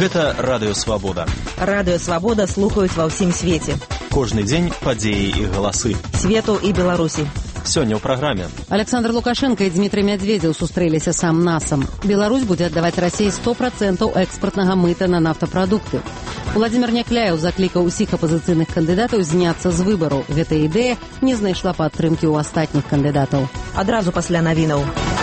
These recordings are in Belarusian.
Гэта радыёвабода. Радыёвабода слухаюць ва ўсім свеце. Кожны дзень падзеі і галасы. Свету і Беларусі. Сёння ў праграме. Александр Лукашенко і Дмітрий Медведев сустрэліся сам-насам. Беларусь будзе аддаваць Расіі 100% экспартнага мыта на нафтапрадукты. Владимир Някляев заклікаў усіх апазіцыйных кандыдатаў зняцца з выбараў. Гэта ідэя не знайшла падтрымкі ў астатніх кандыдатаў. Адразу пасля навінаў.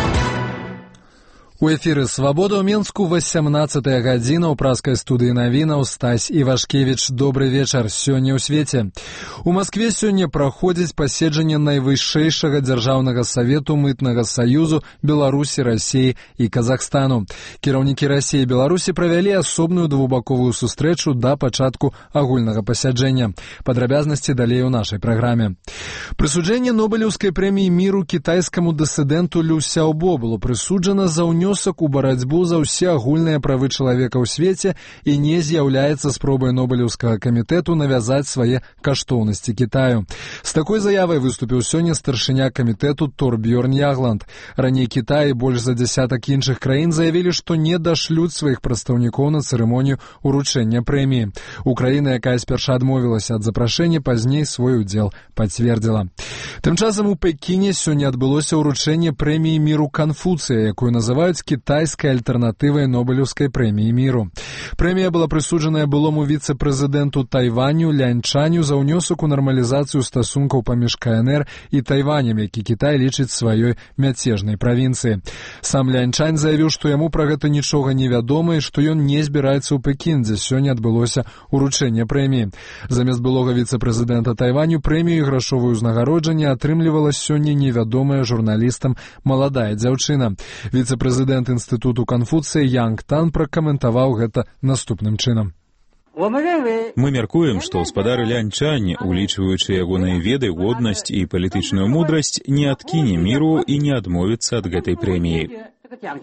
У эфіры «Свабода» ў Менску 18-я гадзіна ў праскай студыі навінаў Стась Івашкевіч. Добры вечар. Сёння ў свеце. У Маскве сёння праходзіць паседжанне найвышэйшага дзяржаўнага савету мытнага саюзу Беларусі, Расіі і Казахстану. Кіраўнікі Расіі і Беларусі правялі асобную двухбаковую сустрэчу да пачатку агульнага пасяджэння. Падрабязнасці далей у нашай праграме. Прысуджэнне Нобелеўскай прэміі міру кітайскаму дысідэнту Лю Сяобо было прысуджана за ўнёсак у барацьбу за ўсе агульныя правы чалавека ў свеце і не з'яўляецца спробай Нобелеўскага камітэту навязаць свае каштоўнасці Кітаю. З такой заявай выступіў сёння старшыня камітэту Торбьёрн Ягланд. Раней Кітай і больш за дзясятак іншых краін заявілі, што не дашлюць сваіх прадстаўнікоў на цырымонію ўручэння прэміі. Украіна, якая спярша адмовілася ад запрашэння, пазней свой удзел пацвердзіла. Тым часам у Пекіне сёння адбылося ўручэнне прэміі міру Канфуцыя, якую называюць кітайскай альтэрнатывай Нобелеўскай прэміі міру. Прэмія была прысуджаная былому віцэ-прэзідэнту Тайваню Лянь-Чаню за ўнёсак у нармалізацыю стасункаў паміж КНР і Тайванем, які Кітай лічыць сваёй мяцежнай правінцыі. Сам Лянь-Чань заявіў, што яму пра гэта нічога не вядома і што ён не збіраецца ў Пекін, дзе сёння адбылося ўручэнне прэміі. Замест былога віцэ-прэзідэнта Тайваню прэмію і грашовую ўзнагароджанне атрымлівала сёння невядомая журналістам маладая дзяўчына. Віцэ-прэзідэнт інстытуту Канфуцыя Янг Тан пракаментаваў гэта наступным чынам. Мы мяркуем, што гаспадар Лянь-Чань, улічваючы ягоныя веды, годнасць і палітычную мудрасць, не адкіне міру і не адмовіцца ад гэтай прэміі.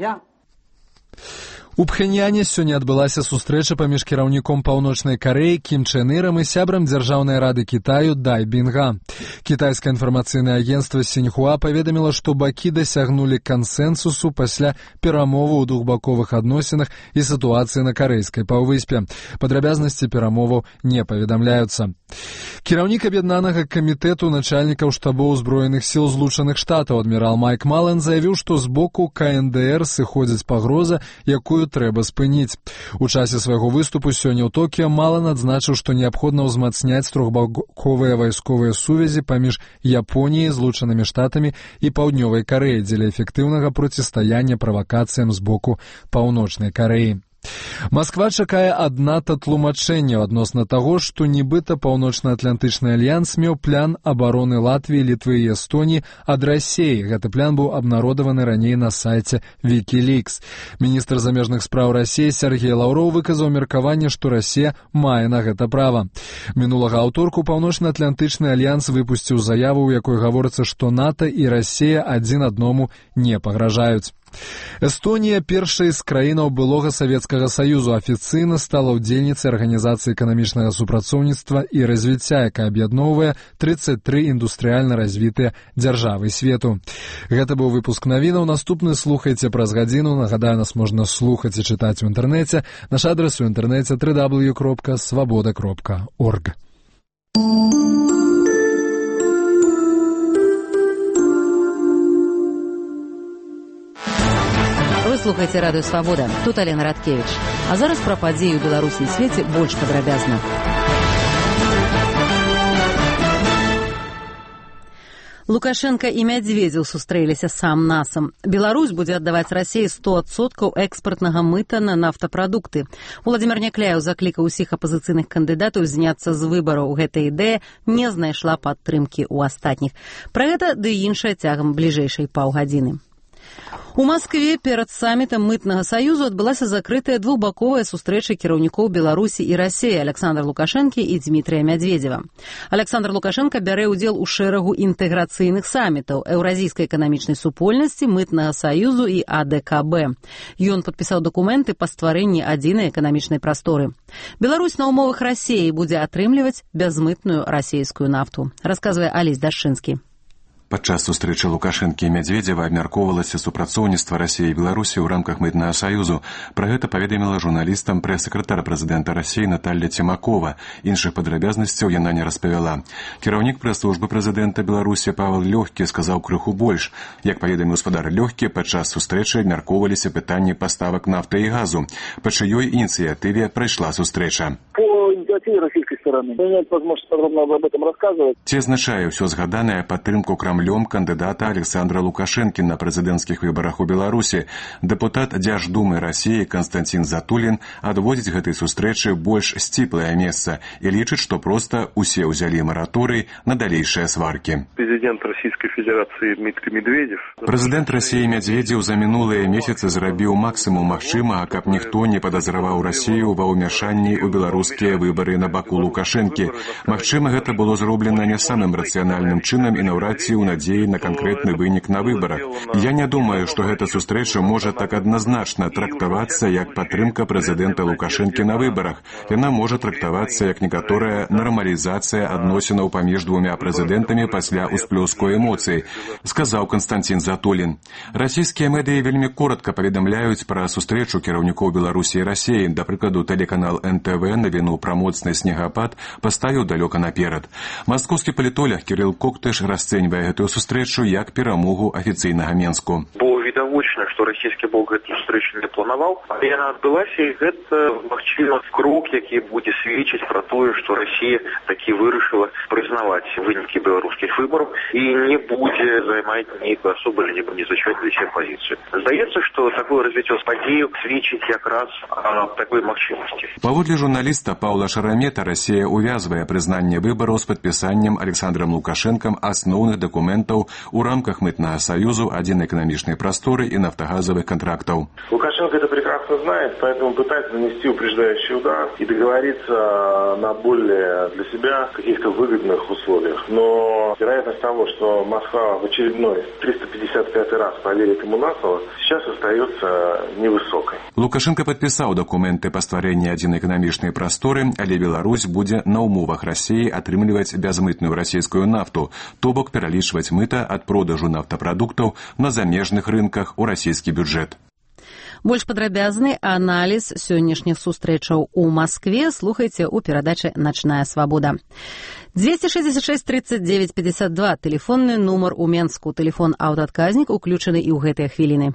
У Пхеньяне сёння адбылася сустрэча паміж кіраўніком Паўночнай Карэі Кім Чэн Ірам і сябрам Дзяржаўнай рады Кітаю Дай Бінга. Кітайскае інфармацыйнае агенцтва Сіньхуа паведаміла, што бакі дасягнулі кансэнсусу пасля перамоваў у двухбаковых адносінах і сітуацыі на карэйскай паўвыспе. Падрабязнасці перамоваў не паведамляюцца. Кіраўнік аб'яднанага камітэту начальнікаў штабоў узброеных сіл Злучаных Штатаў адмірал Майк Мален заявіў, што з боку КНДР сыходзіць пагроза, якую трэба спыніць. У часе свайго выступу сёння ў Токіо Мален адзначыў, што неабходна ўзмацняць трохбаковыя вайсковыя сувязі паміж Японіяй, Злучанымі Штатамі і Паўднёвай Карэяй дзеля эфектыўнага процістаяння правакацыям з боку Паўночнай Карэі. Масква чакае адната тлумачэнняў адносна таго, што нібыта Паўночна-Атлантычны альянс меў план абароны Латвіі, Літвы і Эстоніі ад Расіі. Гэты план быў абнародаваны раней на сайце Wikileaks. Міністр замежных спраў Расіі Сергей Лаўроў выказаў меркаванне, што Расія мае на гэта права. Мінулага аўторку Паўночна-Атлантычны альянс выпусціў заяву, у якой гаворыцца, што НАТО і Расія адзін аднаму не пагражаюць. Эстонія, першай з краінаў былога Савецкага Саюзу, афіцыйна стала ўдзельніцай Арганізацыі эканамічнага супрацоўніцтва і развіцця, якая аб'ядноўвае 33 індустрыяльна развітыя дзяржавы свету. Гэта быў выпуск навінаў. Наступны слухайце праз гадзіну. Нагадаю, нас можна слухаць і чытаць у інтэрнэце. Наш адрес у інтэрнэце www.svoboda.org. Слухайце радыё «Свабода». Тут Алена Радкевіч. А зараз пра падзеі ў Беларусі і свеце больш падрабязна. Лукашенко і Медведев сустрэліся сам-насам. Беларусь будзе аддаваць Расіі 100% экспартнага мыта на нафтапрадукты. Владимир Някляев заклікаў усіх апазіцыйных кандыдатаў зняцца з выбараў. Гэта ідэя не знайшла падтрымкі ў астатніх. Пра гэта ды іншае цягам бліжэйшай паўгадзіны. У Маскве перад самітам мытнага саюзу адбылася закрытая двухбаковая сустрэча кіраўнікоў Беларусі і Расіі Александра Лукашэнкі і Дмітрия Медведева. Александр Лукашенко бярэ ўдзел у шэрагу інтэграцыйных самітаў Еўразійскай эканамічнай супольнасці, мытнага саюзу і АДКБ. Ён падпісаў дакументы па стварэнні адзінай эканамічнай прасторы. Беларусь на ўмовах Расіі будзе атрымліваць бязмытную расійскую нафту, расказвае Алесь Дашчынскі. Падчас сустрэчы Лукашэнкі і Мядзведзева абмяркоўвалася супрацоўніцтва Расіі і Беларусі ў рамках мытнага саюзу. Пра гэта паведаміла журналістам прэс-сакратар прэзідэнта Расіі Наталья Цімакова. Іншых падрабязнасцяў яна не распавяла. Кіраўнік прэс-службы прэзідэнта Беларусі Павел Лёгкі сказаў крыху больш. Як паведаміў спадар Лёгкі, падчас сустрэчы абмяркоўваліся пытанні паставак нафты і газу. Па чыёй ініцыятыве прайшла сустрэча. По инициативе российской стороны. У меня нет возможности подробно об этом рассказывать. Ці азначае ўсё згаданае падтрымку Крамлём кандыдата Александра Лукашэнкі на прэзідэнцкіх выбарах у Беларусі. Дэпутат Дзярждумы Расіі Константин Затулин адводзіць гэтай сустрэчы больш сціплае месца і лічыць, што проста усе ўзялі мараторый на далейшыя сваркі. Президент Российской Федерации Дмитрий Медведев. Прэзідэнт Расіі Мядзведзеў за мінулыя месяцы зрабіў максімум магчымага, каб ніхто не падазраваў Расію ва ўмяшанні ў беларускія выбары на баку Лукашэнкі. Магчыма, гэта было зроблена не самым рацыянальным чынам і наўрад ці ў надзеі на канкрэтны вынік на выбарах. Я не думаю, што гэта сустрэча можа так адназначна трактавацца як падтрымка прэзідэнта Лукашэнкі на выбарах. Яна можа трактавацца як некаторая нармалізацыя адносінаў паміж двумя прэзідэнтамі пасля ўсплёску эмоцый, сказаў Константин Затулин. Расійскія медыі вельмі коротка паведамляюць пра сустрэчу кіраўнікоў Беларусі і Расіі. Да прыкладу, тэлеканал НТВ навіну пра моцны снегапад паставіў далёка наперад. Маскоўскі палітолог Кірыл Коктыш расцэньвае гэтую сустрэчу як перамогу афіцыйнага Менску. Відавочна, што расійскі бок гэту сустрэчу не планаваў, але яна адбылася, і гэта, магчыма, крок, які будзе сведчыць пра тое, што Расія такі вырашыла прызнаваць вынікі беларускіх выбараў і не будзе займаць нейкую асобу, либо не зачаць для сябе пазіцыю. Здаецца, што такое развіццё падзеяў сведчыць якраз аб такой магчымасці. Паводле журналіста Паўла Шарамета, Расія увязвае прызнанне выбараў з падпісаннем Александром Лукашэнкам асноўных дакументаў у рамках мытнага саюзу, адзінай эканамічнай просторы и нафтогазовых контрактов. Лукашенко это прекрасно знает, поэтому пытается нанести упреждающий удар и договориться на более для себя каких-то выгодных условиях. Но вероятность того, что Москва в очередной 355 раз поверит ему на слово, сейчас остается невысокой. Лукашенко подписал документы по стварэнні адзінай эканамічнай просторы, але Беларусь будзе на умовах России атрымліваць бязмытную расійскую нафту, то бок пералічваць мыта ад продажу нафтапрадуктаў на замежных рынках у расійскі бюджэт. Больш падрабязны аналіз сённяшніх сустрэчаў у Маскве слухайце ў перадачы «Начная свабода». 266 39 52, тэлефонны нумар у Менску, тэлефон аўтаадказнік уключаны і ў гэтыя хвіліны.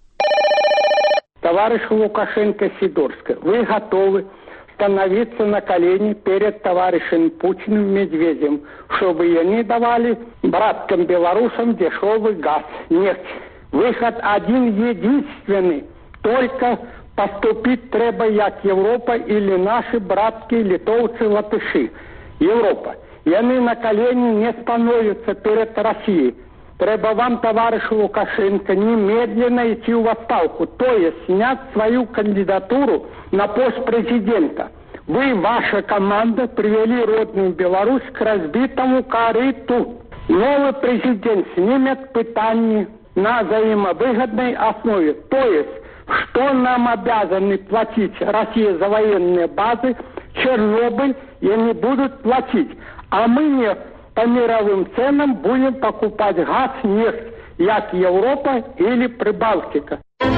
Товарищ Лукашенко Сидорская, вы готовы становиться на колени перед товарищем Путиным Медведевым, чтобы они давали браткам белорусам дешевый газ, нефть. Выход один единственный. Только поступить треба як Европа или наши братки литовцы, латыши. Европа. И они на колени не становятся перед Россией. Треба вам, товарищ Лукашенко, немедленно идти в отставку, то есть снять свою кандидатуру на пост президента. Вы, ваша команда, привели родную Беларусь к разбитому корыту. Новый президент снимет питание на взаимовыгодной основе. То есть, что нам обязаны платить Россия за военные базы, Чернобыль, и они будут платить. А мы не по мировым ценам будем покупать газ, нефть, як Европа или Прибалтика.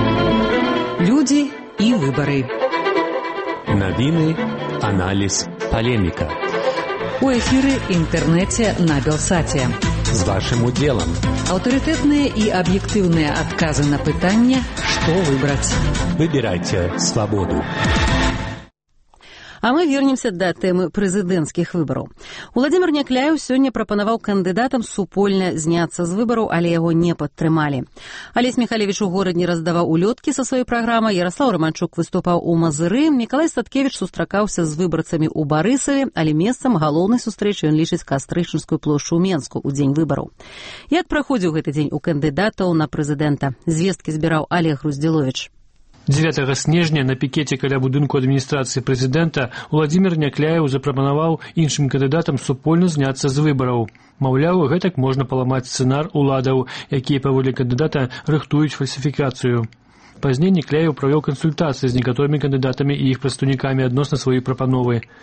Люди и выборы. Новины, анализ, полемика. У эфиры интернете на Белсате. С вашим уделом. Авторитетные и объективные отказы на пытание, что выбрать. Выбирайте свободу. А мы вернемся да тэмы прэзідэнцкіх выбараў. Уладзімір Някляеў сёння прапанаваў кандыдатам супольна зняцца з выбараў, але яго не падтрымалі. Алесь Михалевич у горадні раздаваў улёткі са сваёй праграмай, Яраслаў Раманчук выступаў у Мазыры, Мікалай Статкевіч сустракаўся з выбарцамі ў Барысаве, але месцам галоўнай сустрэчы ён лічыць Кастрычніцкую плошчу ў Менску ў дзень выбараў. Як праходзіў гэты дзень у кандыдатаў на прэзідэнта? Звесткі збіраў Олег Груздзіловіч. 9 снежня на пікеце каля будынку адміністрацыі прэзідэнта Уладзімір Някляеў запрапанаваў іншым кандыдатам супольна зняцца з выбараў. Маўляў, гэтак можна паламаць сцэнар уладаў, якія паводле кандыдата рыхтуюць фальсіфікацыю. Пазней Някляеў правёў кансультацыі з некаторымі кандыдатамі і іх прадстаўнікамі адносна сваёй прапановы.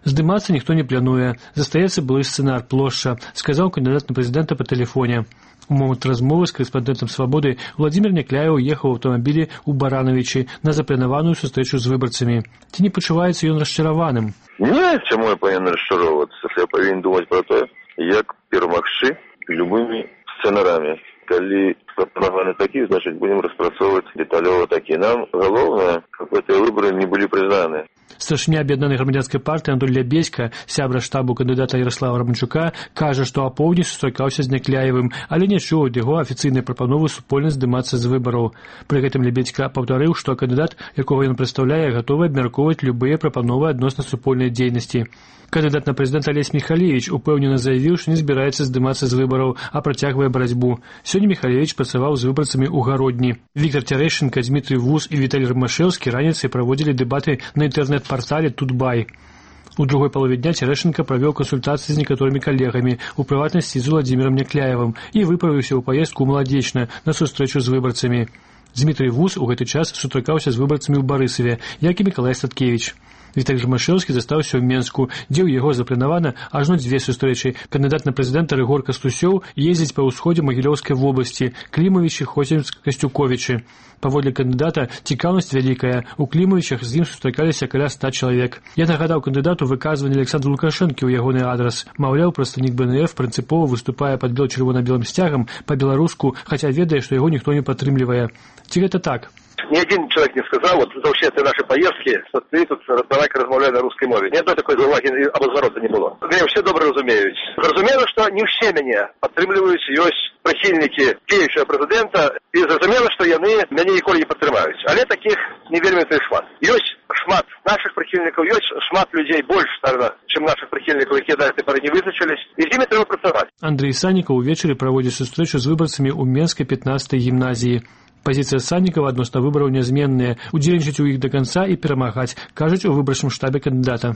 Здымацца ніхто не плануе. Застаецца былы сцэнар, плошча, сказаў кандыдат на прэзідэнта па тэлефоне. У момант размовы з карэспандэнтам «Свабоды» Владзімір Някляеў ехаў у аўтамабілі ў Баранавічы на запланаваную сустрэчу з выбарцамі. Ці не пачуваецца ён расчараваным? Не, чаму я павінен расчароўвацца? Я павінен думаць пра тое, як перамагчы любымі сцэнарамі. Калі прапанаваны такі, значыць, будзем распрацоўваць дэталёва такі. Нам галоўнае, каб гэтыя выбары не былі прызнаны. Старшыня аб'яднанай грамадзянскай партыі Антон Лябедзька, сябра штабу кандыдата Яраслава Раманчука, кажа, што апоўдні сустракаўся з Някляевым, але не чуў ад яго афіцыйнай прапановы супольна здымацца з выбараў. Пры гэтым Лябедзька паўтарыў, што кандыдат, якога ён прадстаўляе, гатовы абмяркоўваць любыя прапановы адносна супольнай дзейнасці. Кандыдат на прэзідэнта Алесь Міхалевіч упэўнена заявіў, што не збіраецца здымацца з выбараў, а працягвае барацьбу. Сёння Міхалевіч працаваў з выбарцамі ў Гародні. Віктор Цярэшчынка, Дмітрый Вус і Віталій Рымашэўскі раніцай праводзілі дэбаты на інтэрнэт-партале «Тутбай». У другой палове дня Цярэшчынка правёў кансультацыі з некаторымі калегамі, у прыватнасці з Владзімірам Някляевым, і выправіўся ў паездку ў Маладзечна на сустрэчу з выбарцамі. Дмітрый Вус у гэты час сустракаўся з выбарцамі ў Барысаве, як і Мікалай Статкевіч. Віталій Рымашэўскі застаўся ў Менску, дзе ў яго запланавана ажно 2 сустрэчы. Кандыдат на прэзідэнта Рыгор Кастусёў ездзіць па ўсходзе Магілёўскай вобласці, Клімавічы, Хоцімск, Касцюковічы. Паводле кандыдата цікаўнасць вялікая. У Клімавічах з ім сустракаліся каля 100 чалавек. Я нагадаў кандыдату выказванне Александра Лукашэнкі ў ягоны адрас. Маўляў, прадстаўнік БНФ прынцыпова выступае пад чырвона-белым сцягам па-беларуску, хаця ведае, што яго ніхто не падтрымлівае. Ці гэта так? Ни один человек не сказал, вот за все эти наши поездки, что ты тут давай-ка размовляй на русской мове. Ни одной такой зауваги або зворота не было. Меня все добре розуміють. Зрозуміло, що не всі мене підтримують, є прихильники діючого президента, і зрозуміло, що вони мене ніколи не підтримують. Але таких не вельми то шмат. Є шмат наших прихильників, є шмат людей більше, ніж наших прихильників, які навіть тепер не визначились, і з ними треба працювати. Андрій Саннікаў увечері праводзіць сустрэчу з выбарцамі ў Менскай 15-й гімназіі. Пазіцыя Саннікава адносна выбараў нязменная, удзельнічаць у іх да канца і перамагаць, кажуць у выбарчым штабе кандыдата.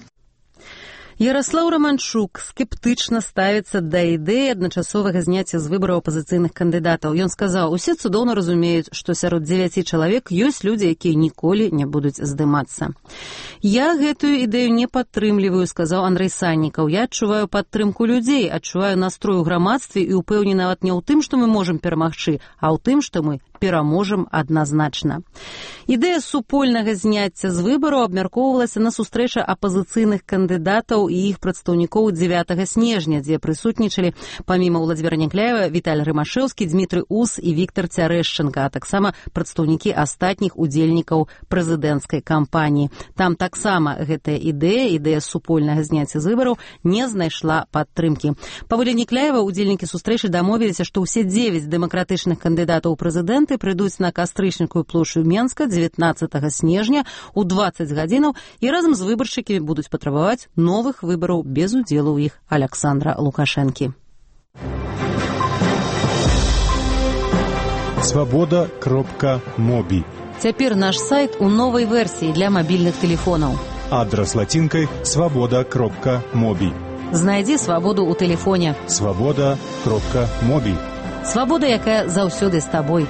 Яраслаў Раманчук скептычна ставіцца да ідэі адначасовага зняцця з выбараў апазіцыйных кандыдатаў. Ён сказаў, усе цудоўна разумеюць, што сярод 9 чалавек ёсць людзі, якія ніколі не будуць здымацца. Я гэтую ідэю не падтрымліваю, сказаў Андрэй Саннікаў. Я адчуваю падтрымку людзей, адчуваю настрой у грамадстве і ўпэўнены нават не ў тым, што мы можам перамагчы, а ў тым, што мы пераможам адназначна. Ідэя супольнага зняцця з выбараў абмяркоўвалася на сустрэчы апазіцыйных кандыдатаў і іх прадстаўнікоў 9 снежня, дзе прысутнічалі паміма Владзіміра Някляева Віталій Рымашэўскі, Дмітрый Ус і Віктор Цярэшчынка, а таксама прадстаўнікі астатніх удзельнікаў прэзідэнцкай кампаніі. Там таксама гэтая ідэя супольнага зняцця з выбараў не знайшла падтрымкі. Паводле Някляева удзельнікі сустрэчы дамовіліся, што ўсе 9 дэмакратычных кандыдатаў у прэзідэнты прыйдуць на Кастрычніковую плошчу Менска 19 снежня ў 20 гадзінаў і разам з выбаршчыкамі будуць патрабаваць новых выбараў без удзелу ў іх Александра Лукашэнкі. Свабода.моби. Цяпер наш сайт у новай версіі для мабільных тэлефонаў. Адрас лацінкай свабода.моби. Знайдзі свабоду ў тэлефоне. Свабода.моби. Свабода, якая заўсёды з табой.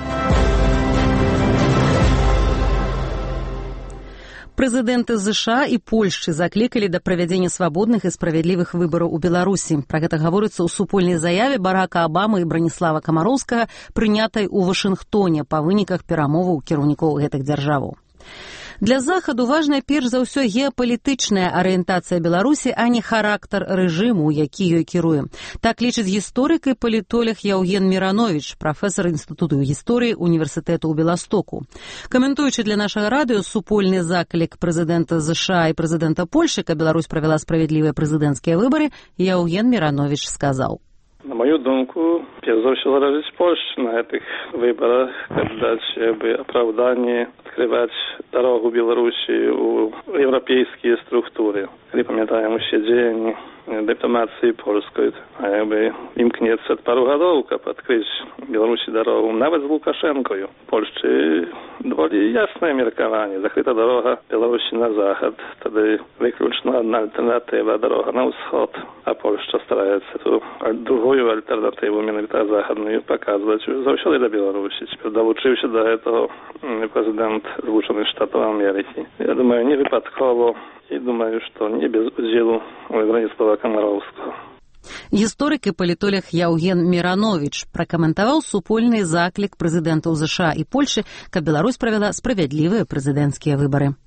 Прэзідэнты США і Польшчы заклікалі да правядзення свабодных і справядлівых выбараў у Беларусі. Пра гэта гаворыцца ў супольнай заяве Барака Абамы і Браніслава Камароўскага, прынятай у Вашынгтоне па выніках перамоваў кіраўнікоў гэтых дзяржаваў. Для Захаду важная перш за ўсё геапалітычная арыентацыя Беларусі, а не характар рэжыму, які ёй кіруе. Так лічыць гісторык і палітолог Яўген Мірановіч, прафесар Інстытуту гісторыі універсітэту ў Беластоку. Каментуючы для нашага радыё супольны заклік прэзідэнта США і прэзідэнта Польшчы, каб Беларусь правяла справядлівыя прэзідэнцкія выбары, Яўген Мірановіч сказаў. На мою думку, перш за ўсё залежыць Польшчы на гэтых выбарах, каб даць апраўданне адкрываць дарогу Беларусі ў еўрапейскія структуры. Калі памятаем усе дзеянні дыпламатыі польскай, імкнецца ад пару гадоў, каб адкрыць Беларусі дарогу, нават з Лукашэнкою. Польшчы даволі яснае меркаванне. Закрыта дарога Беларусі на захад, тады выключна адна альтэрнатыва дарога на ўсход, а Польшча стараецца ту другую альтэрнатыву, менавіта захадную, паказваць заўсёды да Беларусі. Цяпер далучыўся да гэтага прэзідэнт Злучаных Штатаў Амерыкі. Я думаю, не выпадкова И думаю, что не без удзелу Владислава Комаровского. Гісторык і палітолог Яўген Мірановіч пракаментаваў супольны заклік прэзідэнтаў ЗША і Польшы, каб Беларусь правяла справядлівыя прэзідэнцкія выбары.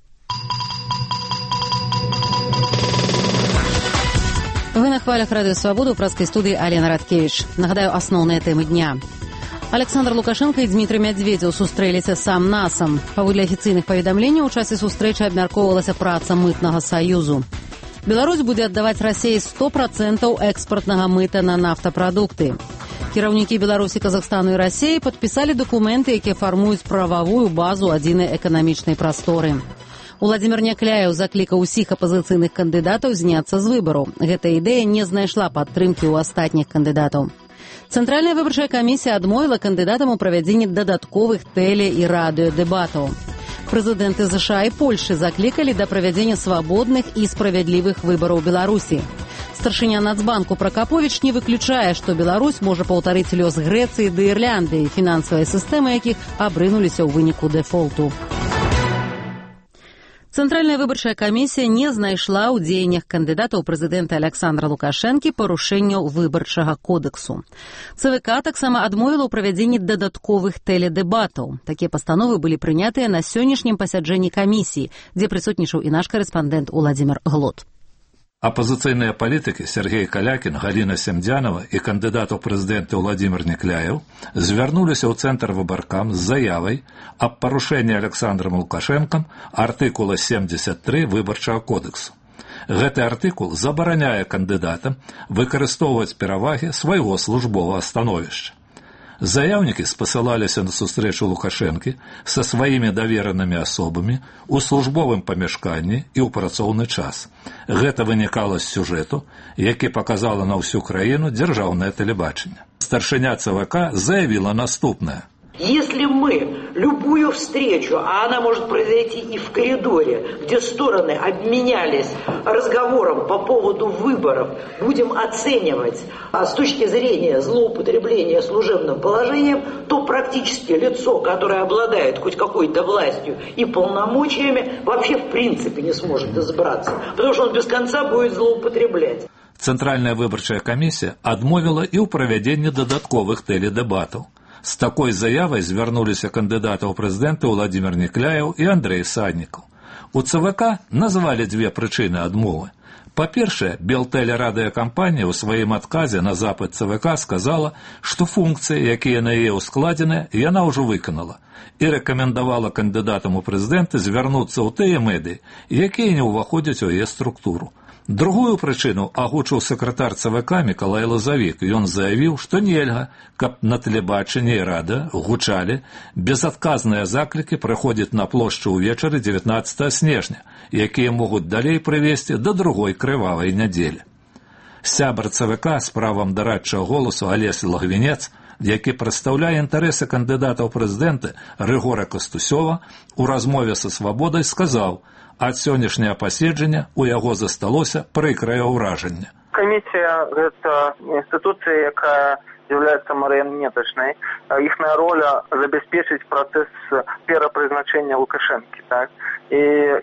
Вы на хвалях Радио Свобода, у пражской студии Алена Радкевич. Нагадаю, основные темы дня. Александр Лукашенко і Дмітрый Медведзеў сустрэліся сам-насам. Паводле афіцыйных паведамленняў, у часе сустрэчы абмяркоўвалася праца мытнага саюзу. Беларусь будзе аддаваць Расіі 100% экспартнага мыта на нафтапрадукты. Кіраўнікі Беларусі, Казахстану і Расіі падпісалі дакументы, якія фармуюць прававую базу адзінай эканамічнай прасторы. Уладзімір Някляеў заклікаў усіх апазіцыйных кандыдатаў зняцца з выбараў. Гэта ідэя не знайшла падтрымкі ў астатніх кандыдатаў. Цэнтральная выбарчая камісія адмовіла кандыдатам у правядзенні дадатковых тэле- і радыёдэбатаў. Прэзідэнты ЗША і Польшы заклікалі да правядзення свабодных і справядлівых выбараў Беларусі. Старшыня Нацбанку Пракаповіч не выключае, што Беларусь можа паўтарыць лёс Грэцыі ды Ірландыі, фінансавыя сістэмы якіх абрынуліся ў выніку дэфолту. Цэнтральная выбарчая камісія не знайшла ў дзеяннях кандыдата ў прэзідэнта Александра Лукашэнкі парушэнняў выбарчага кодэксу. ЦВК таксама адмовіла ў правядзенні дадатковых тэледэбатаў. Такія пастановы былі прынятыя на сённяшнім пасяджэнні камісіі, дзе прысутнічаў і наш карэспандэнт Уладзімір Глот. Апозіцыйныя палітыкі Сергей Калякін, Галіна Семдзянова і кандыдат у прэзідэнты Уладзімір Някляеў звярнуліся ў цэнтр выбаркам з заявай аб парушэнні Александрам Лукашэнкам артыкула 73 выбарчага кодэксу. Гэты артыкул забараняе кандыдатам выкарыстоўваць перавагі свайго службовага становішча. Заяўнікі спасылаліся на сустрэчу Лукашэнкі са сваімі даверанымі асобамі у службовым памяшканні і ў працоўны час. Гэта вынікала з сюжэту, які паказала на ўсю краіну дзяржаўнае тэлебачанне. Старшыня ЦВК заявіла наступнае. Если мы любую встречу, а она может произойти и в коридоре, где стороны обменялись разговором по поводу выборов, будем оценивать с точки зрения злоупотребления служебным положением, то практически лицо, которое обладает хоть какой-то властью и полномочиями, вообще в принципе не сможет избраться, потому что он без конца будет злоупотреблять. Цэнтральная выбарчая камісія адмовіла і ў правядзенні дадатковых тэледэбатаў. З такой заявай звярнуліся кандыдаты ў прэзідэнты Уладзімір Някляеў і Андрэй Саднікаў. У ЦВК назвалі дзве прычыны адмовы. Па-першае, Белтэлерадыёкампанія ў сваім адказе на запыт ЦВК сказала, што функцыі, якія на яе ўскладзены, яна ўжо выканала і рэкамендавала кандыдатам у прэзідэнты звярнуцца ў тыя медыі, якія не ўваходзяць у яе структуру. Другую прычыну агучыў сакратар ЦВК Мікалай Лазавік. Ён заявіў, што нельга, каб на тэлебачанні і радыё гучалі безадказныя заклікі прыходзіць на плошчу ўвечары 19 снежня, якія могуць далей прывесці да другой крывавай нядзелі. Сябар ЦВК з правам дарадчага голасу Алесь Лагвінец, які прадстаўляе інтарэсы кандыдата ў прэзідэнты Рыгора Кастусёва, у размове са «Свабодай» сказаў, ад сённяшняга паседжання ў яго засталося прыкрае ўражанне. Камісія – гэта інстытуцыя, якая з'яўляецца марыянетачнай. Іхная роля – забяспечыць працэс перапрызначэння Лукашэнкі. Так? І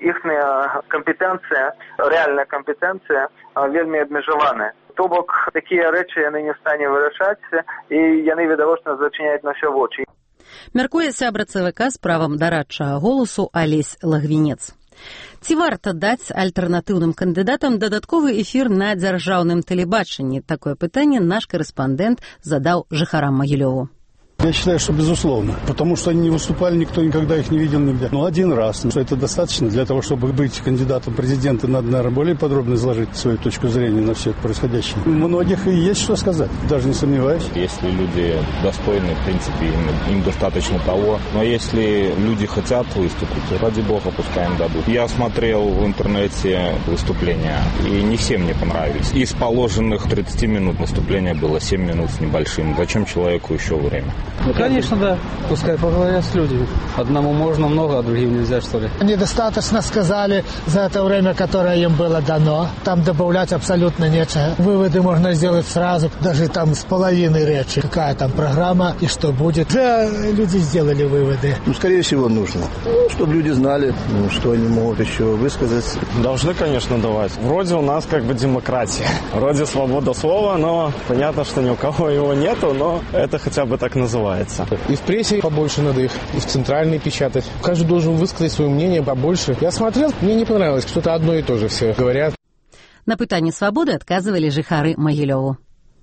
іхная кампетэнцыя, рэальная кампетэнцыя вельмі абмежаваная. То бок, такія рэчы яны не ў стане вырашаць, і яны відавочна зачыняюць на ўсё вочы. Мяркуе сябра ЦВК з правам дарадчага голасу Алесь Лагвінец. Ці варта даць альтэрнатыўным кандыдатам дадатковы эфір на дзяржаўным тэлебачанні? Такое пытанне наш карэспандэнт задаў жыхарам Магілёву. Я считаю, что безусловно, потому что они не выступали, никто никогда их не видел нигде. Но один раз, что это достаточно для того, чтобы быть кандидатом в президенты, надо, наверное, более подробно изложить свою точку зрения на все это происходящее. У многих и есть что сказать, даже не сомневаюсь. Если люди достойны, в принципе, им достаточно того. Но если люди хотят выступить, ради бога, пускай им дадут. Я смотрел в интернете выступления, и не все мне понравились. Из положенных 30 минут выступления было 7 минут с небольшим. Зачем человеку еще время? Ну, конечно, да. Пускай поговорят с людьми. Одному можно много, а другим нельзя, что ли. Они достаточно сказали за это время, которое им было дано. Там добавлять абсолютно нечего. Выводы можно сделать сразу, даже там с половины речи. Какая там программа и что будет. Да, люди сделали выводы. Ну, скорее всего, нужно. чтобы люди знали, что они могут еще высказать. Должны, конечно, давать. Вроде у нас как бы демократия, вроде свобода слова, но понятно, что ни у кого его нету, но это хотя бы так называется. И в прессе побольше надо их, и в центральной печатать. Каждый должен высказать свое мнение побольше. Я смотрел, мне не понравилось, что-то одно и то же все говорят. На пытанні свабоды адказвалі жыхары Магілёву.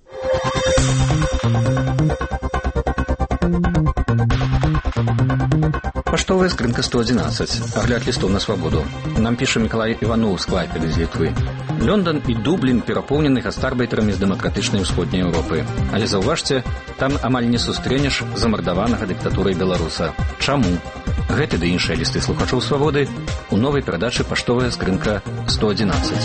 Паштовая скрынка 111. Агляд листов на свободу. Нам піша Миколай Иванов з Клайпеды з Літвы. Лондон і Дублін перапоўнены гастарбайтарамі з дэмакратычнай усходняй Еўропы. Але заўважце, там амаль не сустрэнеш замардаванага дыктатурай беларуса. Чаму? Гэты ды іншыя лісты слухачоў свабоды у новай перадачы «Паштовая скрынка 111».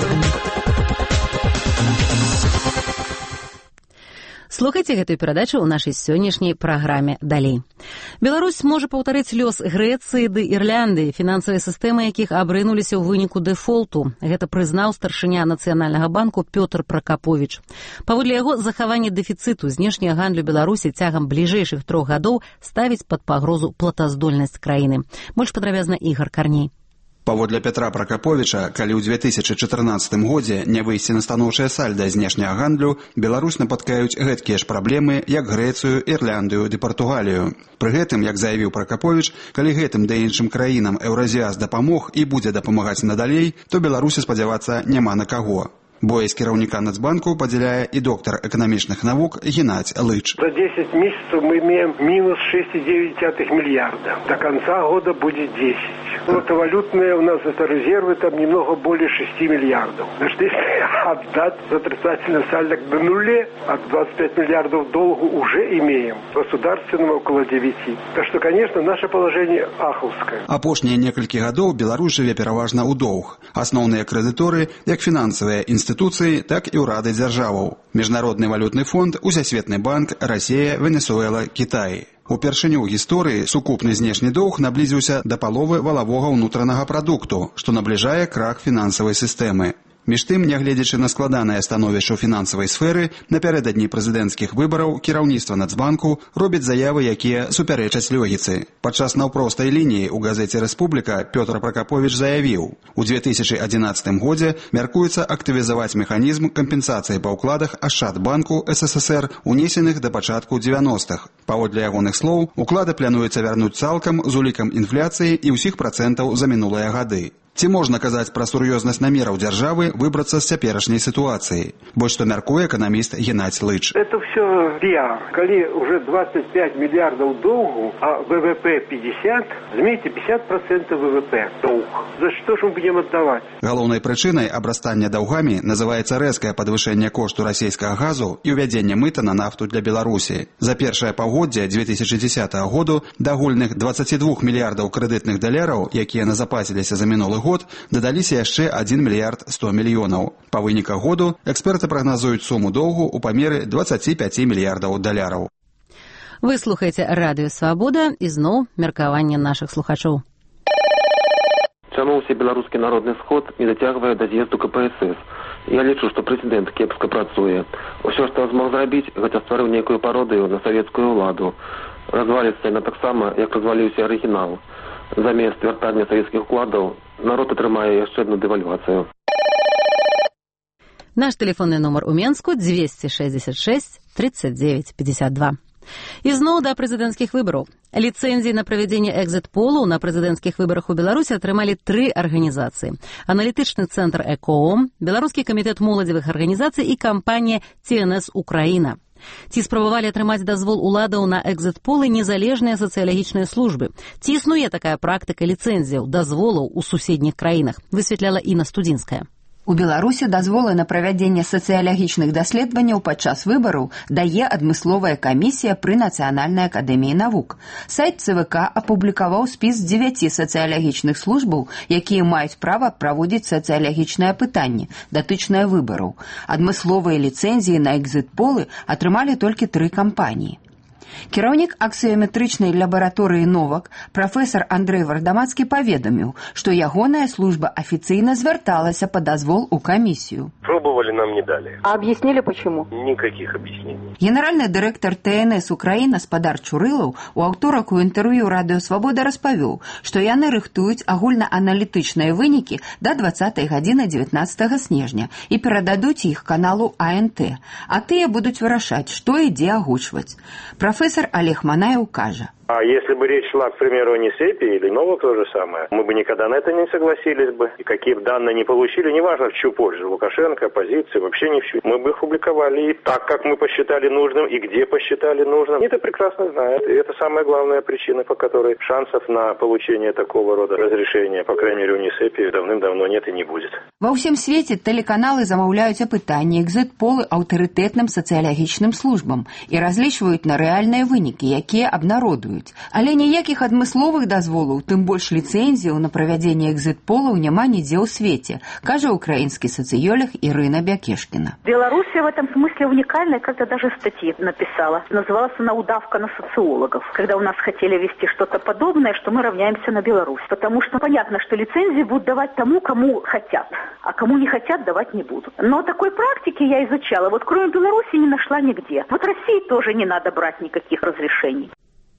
Слухайце гэтую перадачу ў нашай сённяшняй праграме далей. Беларусь можа паўтарыць лёс Грэцыі ды Ірландыі, фінансавыя сістэмы якіх абрынуліся ў выніку дэфолту. Гэта прызнаў старшыня Нацыянальнага банку Пётр Пракаповіч. Паводле яго, захаванне дэфіцыту знешняга гандлю Беларусі цягам бліжэйшых 3 гадоў ставіць пад пагрозу платаздольнасць краіны. Больш падрабязна Ігар Карней. Паводле Петра Пракаповіча, калі ў 2014 годзе не выйсці на станоўчае сальда знешняга гандлю, Беларусь напаткаюць гэткія ж праблемы, як Грэцыю, Ірландыю ды Партугалію. Пры гэтым, як заявіў Пракаповіч, калі гэтым ды іншым краінам Еўразіяз дапамог і будзе дапамагаць надалей, то Беларусі спадзявацца няма на каго. Боязь кіраўніка Нацбанку падзяляе і доктар эканамічных навук Геннадзь Лыч. За 10 месяцев мы имеем минус 6,9 миллиарда. До конца года будет 10. Золотовалютные у нас это резервы там немного более 6 миллиардов. Значит, если отдать отрицательный сальдо до нуле, от 25 миллиардов долгу уже имеем. Государственного около 9. Так что, конечно, наше положение аховское. Апошнія некалькі гадоў Беларусь жыве пераважна ў доўг. Асноўныя крэдыторы, як фінансавыя інстытуцыі, так і ўрады дзяржаваў. Міжнародны валютны фонд, Усесветны банк, Расія, Венесуэла, Кітай. Упершыню ў гісторыі сукупны знешні доўг наблізіўся да паловы валавога ўнутранага прадукту, што набліжае крах фінансавай сістэмы. Між тым, нягледзячы на складанае становішча ў фінансавай сферы, напярэдадні прэзідэнцкіх выбараў кіраўніцтва Нацбанку робіць заявы, якія супярэчаць логіцы. Падчас наўпростай лініі ў газеце «Рэспубліка» Пётр Пракаповіч заявіў, у 2011 годзе мяркуецца актывізаваць механізм кампенсацыі па ўкладах Ашчадбанку СССР, унесеных да пачатку 90-х. Паводле ягоных слоў, уклады плануецца вярнуць цалкам з улікам інфляцыі і ўсіх працэнтаў за мінулыя гады. Ці можна казаць пра сур'ёзнасць намераў дзяржавы выбрацца з цяперашняй сітуацыі? Вось што мяркуе эканаміст Геннадзь Лыч. Это все пиар. Калі уже 25 миллиардов долгу, а ВВП 50, заметьте, 50% ВВП долг. За что ж мы будем отдавать? Галоўнай прычынай абрастання даўгамі называецца рэзкае падвышэнне кошту расійскага газу і ўвядзенне мыта на нафту для Беларусі. За першае паўгоддзе 2010 году да агульных 22 мільярдаў крэдытных даляраў, якія назапасіліся за мінулы год, дадаліся яшчэ 1 мільярд 100 мільёнаў. Па выніках году эксперты прагназуюць суму доўгу ў памеры 25 мільярдаў даляраў. Вы слухаеце радыё «Свабода» і зноў меркаванне нашых слухачоў. Чаму ўсе беларускі народны сход не дацягвае да з'езду КПСС? Я лічу, што прэзідэнт кепска працуе. Усё, што змог зрабіць, гэта стварыў нейкую пародыю на савецкую ўладу. Разваліцца яна таксама, як разваліўся арыгінал. Замест вяртання савецкіх укладаў народ атрымае яшчэ адну дэвальвацыю. Наш тэлефонны нумар у Менску 266 39 52. І зноў да прэзідэнцкіх выбараў. Ліцэнзіі на правядзенне экзіт-полу на прэзідэнцкіх выбарах у Беларусі атрымалі 3 арганізацыі. Аналітычны цэнтр «Экоом», Беларускі камітэт моладзевых арганізацый і кампанія «ТНС Украіна». Ці спрабавалі атрымаць дазвол уладаў на экзіт-полы незалежныя сацыялагічныя службы? Ці існуе такая практыка ліцэнзіяў, дазволаў у суседніх краінах? Высвятляла Інна Студзінская. У Беларусі дазволы на правядзенне сацыялагічных даследаванняў падчас выбараў дае адмысловая камісія пры Нацыянальнай акадэміі навук. Сайт ЦВК апублікаваў спіс 9 сацыялагічных службаў, якія маюць права праводзіць сацыялагічнае пытанне, датычнае выбараў. Адмысловыя ліцэнзіі на экзіт-полы атрымалі толькі 3 кампаніі. Кіраўнік аксіёметрычнай лабараторыі «Новак» прафесар Андрэй Вардамацкі паведаміў, што ягоная служба афіцыйна звярталася па дазвол у камісію. Пробовали, нам не дали. А объяснили почему? Никаких объяснений. Генеральны дырэктар ТНС Украіна Спадар Чурылаў у аўторак у інтэрв'ю Радыё Свабода распавёў, што яны рыхтуюць агульнааналітычныя вынікі да 20 гадзіны 19 снежня і перададуць іх каналу АНТ, а тыя будуць вырашаць, што і дзе агучваць. Прафесор Олег Манаев кажа. А если бы речь шла, к примеру, о НИСЭПе или Новак, то же самое, мы бы никогда на это не согласились бы. И какие бы данные не получили, неважно в чью пользу, Лукашенко, оппозиции, вообще не в чью. Мы бы их публиковали и так, как мы посчитали нужным, и где посчитали нужным. Они это прекрасно знают. И это самая главная причина, по которой шансов на получение такого рода разрешения, по крайней мере, у НИСЭПе давным-давно нет и не будет. Ва ўсім свеце тэлеканалы замаўляюць апытанні экзіт-полы аўтарытэтным сацыялагічным службам і разлічваюць на рэальныя вынікі, якія абнародуюць. Але ніякіх адмысловых дазволаў, тым больш ліцэнзіяў на правядзенне экзит-полаў няма нідзе ў свеце, кажа украинский социолог Ирина Бякешкина. Белоруссия в этом смысле уникальная, когда даже статьи написала. Называлась она «Удавка на социологов», когда у нас хотели вести что-то подобное, что мы равняемся на Беларусь. Потому что понятно, что лицензии будут давать тому, кому хотят, а кому не хотят, давать не будут. Но такой практики я изучала. Вот кроме Беларуси не нашла нигде. Вот России тоже не надо брать никаких разрешений.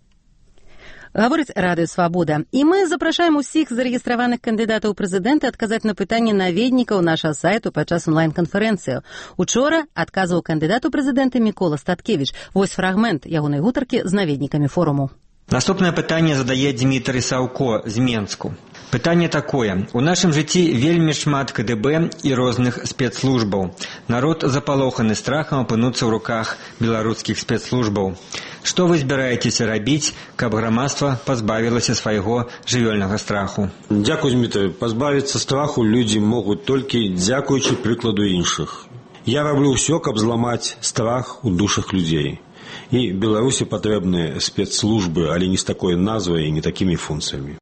Гаворыць Радыё Свабода. І мы запрашаем усіх зарэгістраваных кандыдатаў у прэзідэнты адказаць на пытанні наведнікаў нашага сайту падчас онлайн-канферэнцыі. Учора адказваў кандыдат у прэзідэнты Мікола Статкевіч. Вось фрагмент ягонай гутаркі з наведнікамі форуму. Наступнае пытанне задае Дмітрый Саўко з Менску. Пытанне такое. У нашым жыцці вельмі шмат КДБ і розных спецслужбаў. Народ запалоханы страхам апынуцца ў руках беларускіх спецслужбаў. Што вы збіраецеся рабіць, каб грамадства пазбавілася свайго жывёльнага страху? Дзякуй, Дмітрый. Пазбавіцца страху людзі могуць толькі дзякуючы прыкладу іншых. Я раблю ўсё, каб зламаць страх у душах людзей. І Беларусі патрэбныя спецслужбы, але не з такой назвай і не такімі функцыямі.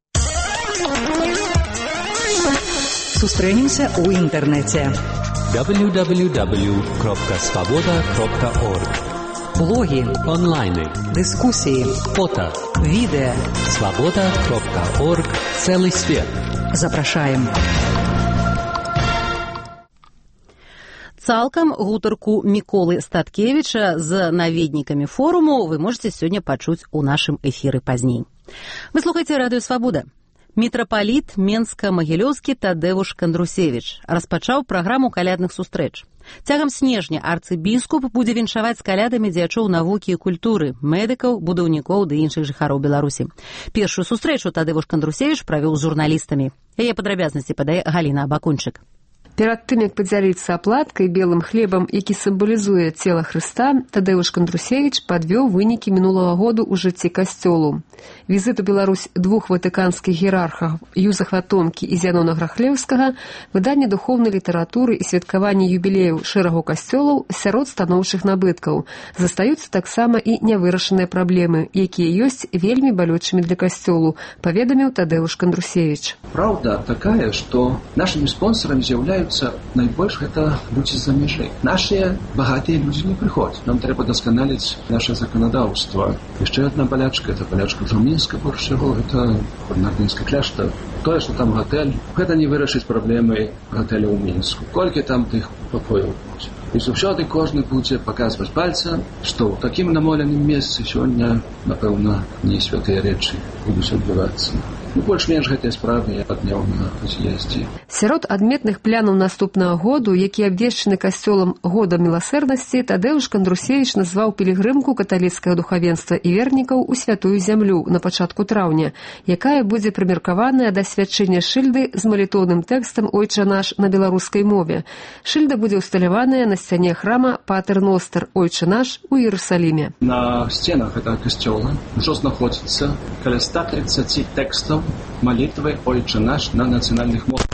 Сустрэнемся ў інтэрнэце. www.svoboda.org. Блогі, онлайны, дыскусіі, фото, відэа. Svoboda.org. Цэлы свет. Запрашаем. Цалкам гутарку Міколы Статкевіча з наведнікамі форуму вы можете сёння пачуць у нашым эфіры пазней. Вы слухаеце Радыё Свабода. Мітрапаліт Менска-Магілёўскі Тадэвуш Кандрусевіч распачаў праграму калядных сустрэч. Цягам снежня арцыбіскуп будзе віншаваць з калядамі дзеячоў навукі і культуры, медыкаў, будаўнікоў ды іншых жыхароў Беларусі. Першую сустрэчу Тадэвуш Кандрусевіч правёў з журналістамі. Яе падрабязнасці падае Галіна Абакунчык. Перад тым, як падзяліцца аплаткай белым хлебам, які сімвалізуе цела Хрыста, Тадэвуш Кандрусевіч падвёў вынікі мінулага году ў жыцці касцёлу. Візит у Беларусь двух ватыканскіх іерархаў Юзафа Томкі і Зянона Грахлеўскага, выданне духоўнай літаратуры і святкаванне юбілеяў шэрагу касцёлаў сярод станоўчых набыткаў. Застаюцца таксама і нявырашаныя праблемы, якія ёсць вельмі балючымі для касцёлу, паведаміў Тадэвуш Кандрусевіч. Праўда такая, што нашымі спонсорамі з'яўляюцца найбольш гэта людзі з-за мяжы. Нашыя багатыя людзі не прыходзяць. Нам трэба дасканаліць наше заканадаўства. Яшчэ адна балячка, это балячка ўжо Мінска, больш всего, это Барнардынскі кляштар. Тое, што там гатэль, гэта не вырашыць праблемы гатэля ў Мінску. Колькі там тых пакояў будзе. І заўсёды кожны будзе паказваць пальцам, што ў такім намоленым месцы сёння, напэўна, не святыя рэчы будуць адбывацца. Больш-менш гэтыя справы я падняў на з'ездзе. Сярод адметных планаў наступнага году, які абвешчаны касцёлам годам міласэрнасці, Тадэвуш Кандрусевіч назваў пілігрымку каталіцкага духавенства і вернікаў у святую зямлю на пачатку траўня, якая будзе прымеркаваная да свячэння шыльды з малітоўным тэкстам «Ойча наш» на беларускай мове. Шыльда будзе ўсталяваная на сцяне храма Патер Ностер «Ойча наш» у Іерусаліме. На сценах гэтага касцёла ўжо знаходзіцца каля 130 тэкстаў молитвы «Ойче наш» на национальных мовах.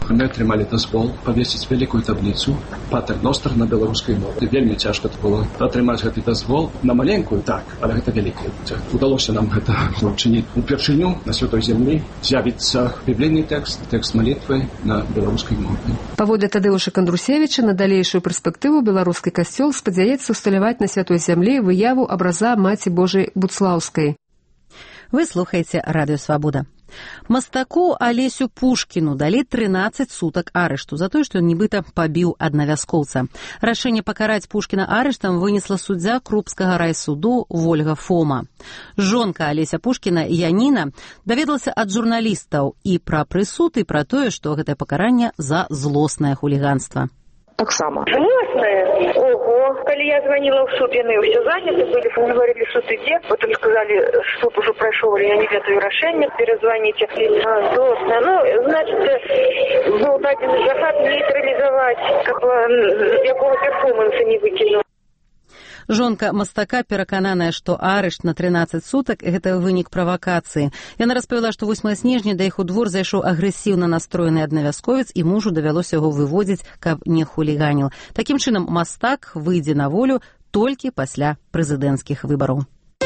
Мы атрымалі дазвол павесіць вялікую табліцу патерностер на беларускай мове. Вельмі цяжка было атрымаць гэты дазвол на маленькую, так, але гэта вялікая. Удалося нам гэта учыніць. Упершыню на святой зямлі з'явіцца біблійны тэкст малітвы на беларускай мове. Паводле Тадэуша Кандрусевіча, на далейшую перспектыву беларускі касцёл спадзяецца усталяваць на святой зямлі выяву абраза Маці Божай Буцлаўскай. Вы слухаеце Радыё Свабода. Мастаку Алесю Пушкіну далі 13 сутак арышту за тое, што ён нібыта пабіў аднавяскоўца. Рашэнне пакараць Пушкіна арыштам вынесла суддзя Крупскага райсуду Вольга Фома. Жонка Алеся Пушкіна, Яніна, даведалася ад журналістаў і пра прысуд, і пра тое, што гэтае пакаранне за злоснае хуліганства. Таксама. Злостное? Ого. Коли я звонила в суд, яны все заняты были, мне говорили, суд ідзе, потом сказали, суд уже пройшов, я не ведаю решение, перезвоните. Злостное. Ну, значит, был даден заход нейтрализовать, как бы, якого перформанса не выкинул. Жонка мастака перакананая, што арышт на 13 сутак – гэта вынік правакацыі. Яна распавяла, што 8 снежня да іх у двор зайшоў агрэсіўна настроены аднавясковец і мужу давялося яго выводзіць, каб не хуліганіў. Такім чынам, мастак выйдзе на волю толькі пасля прэзідэнцкіх выбараў.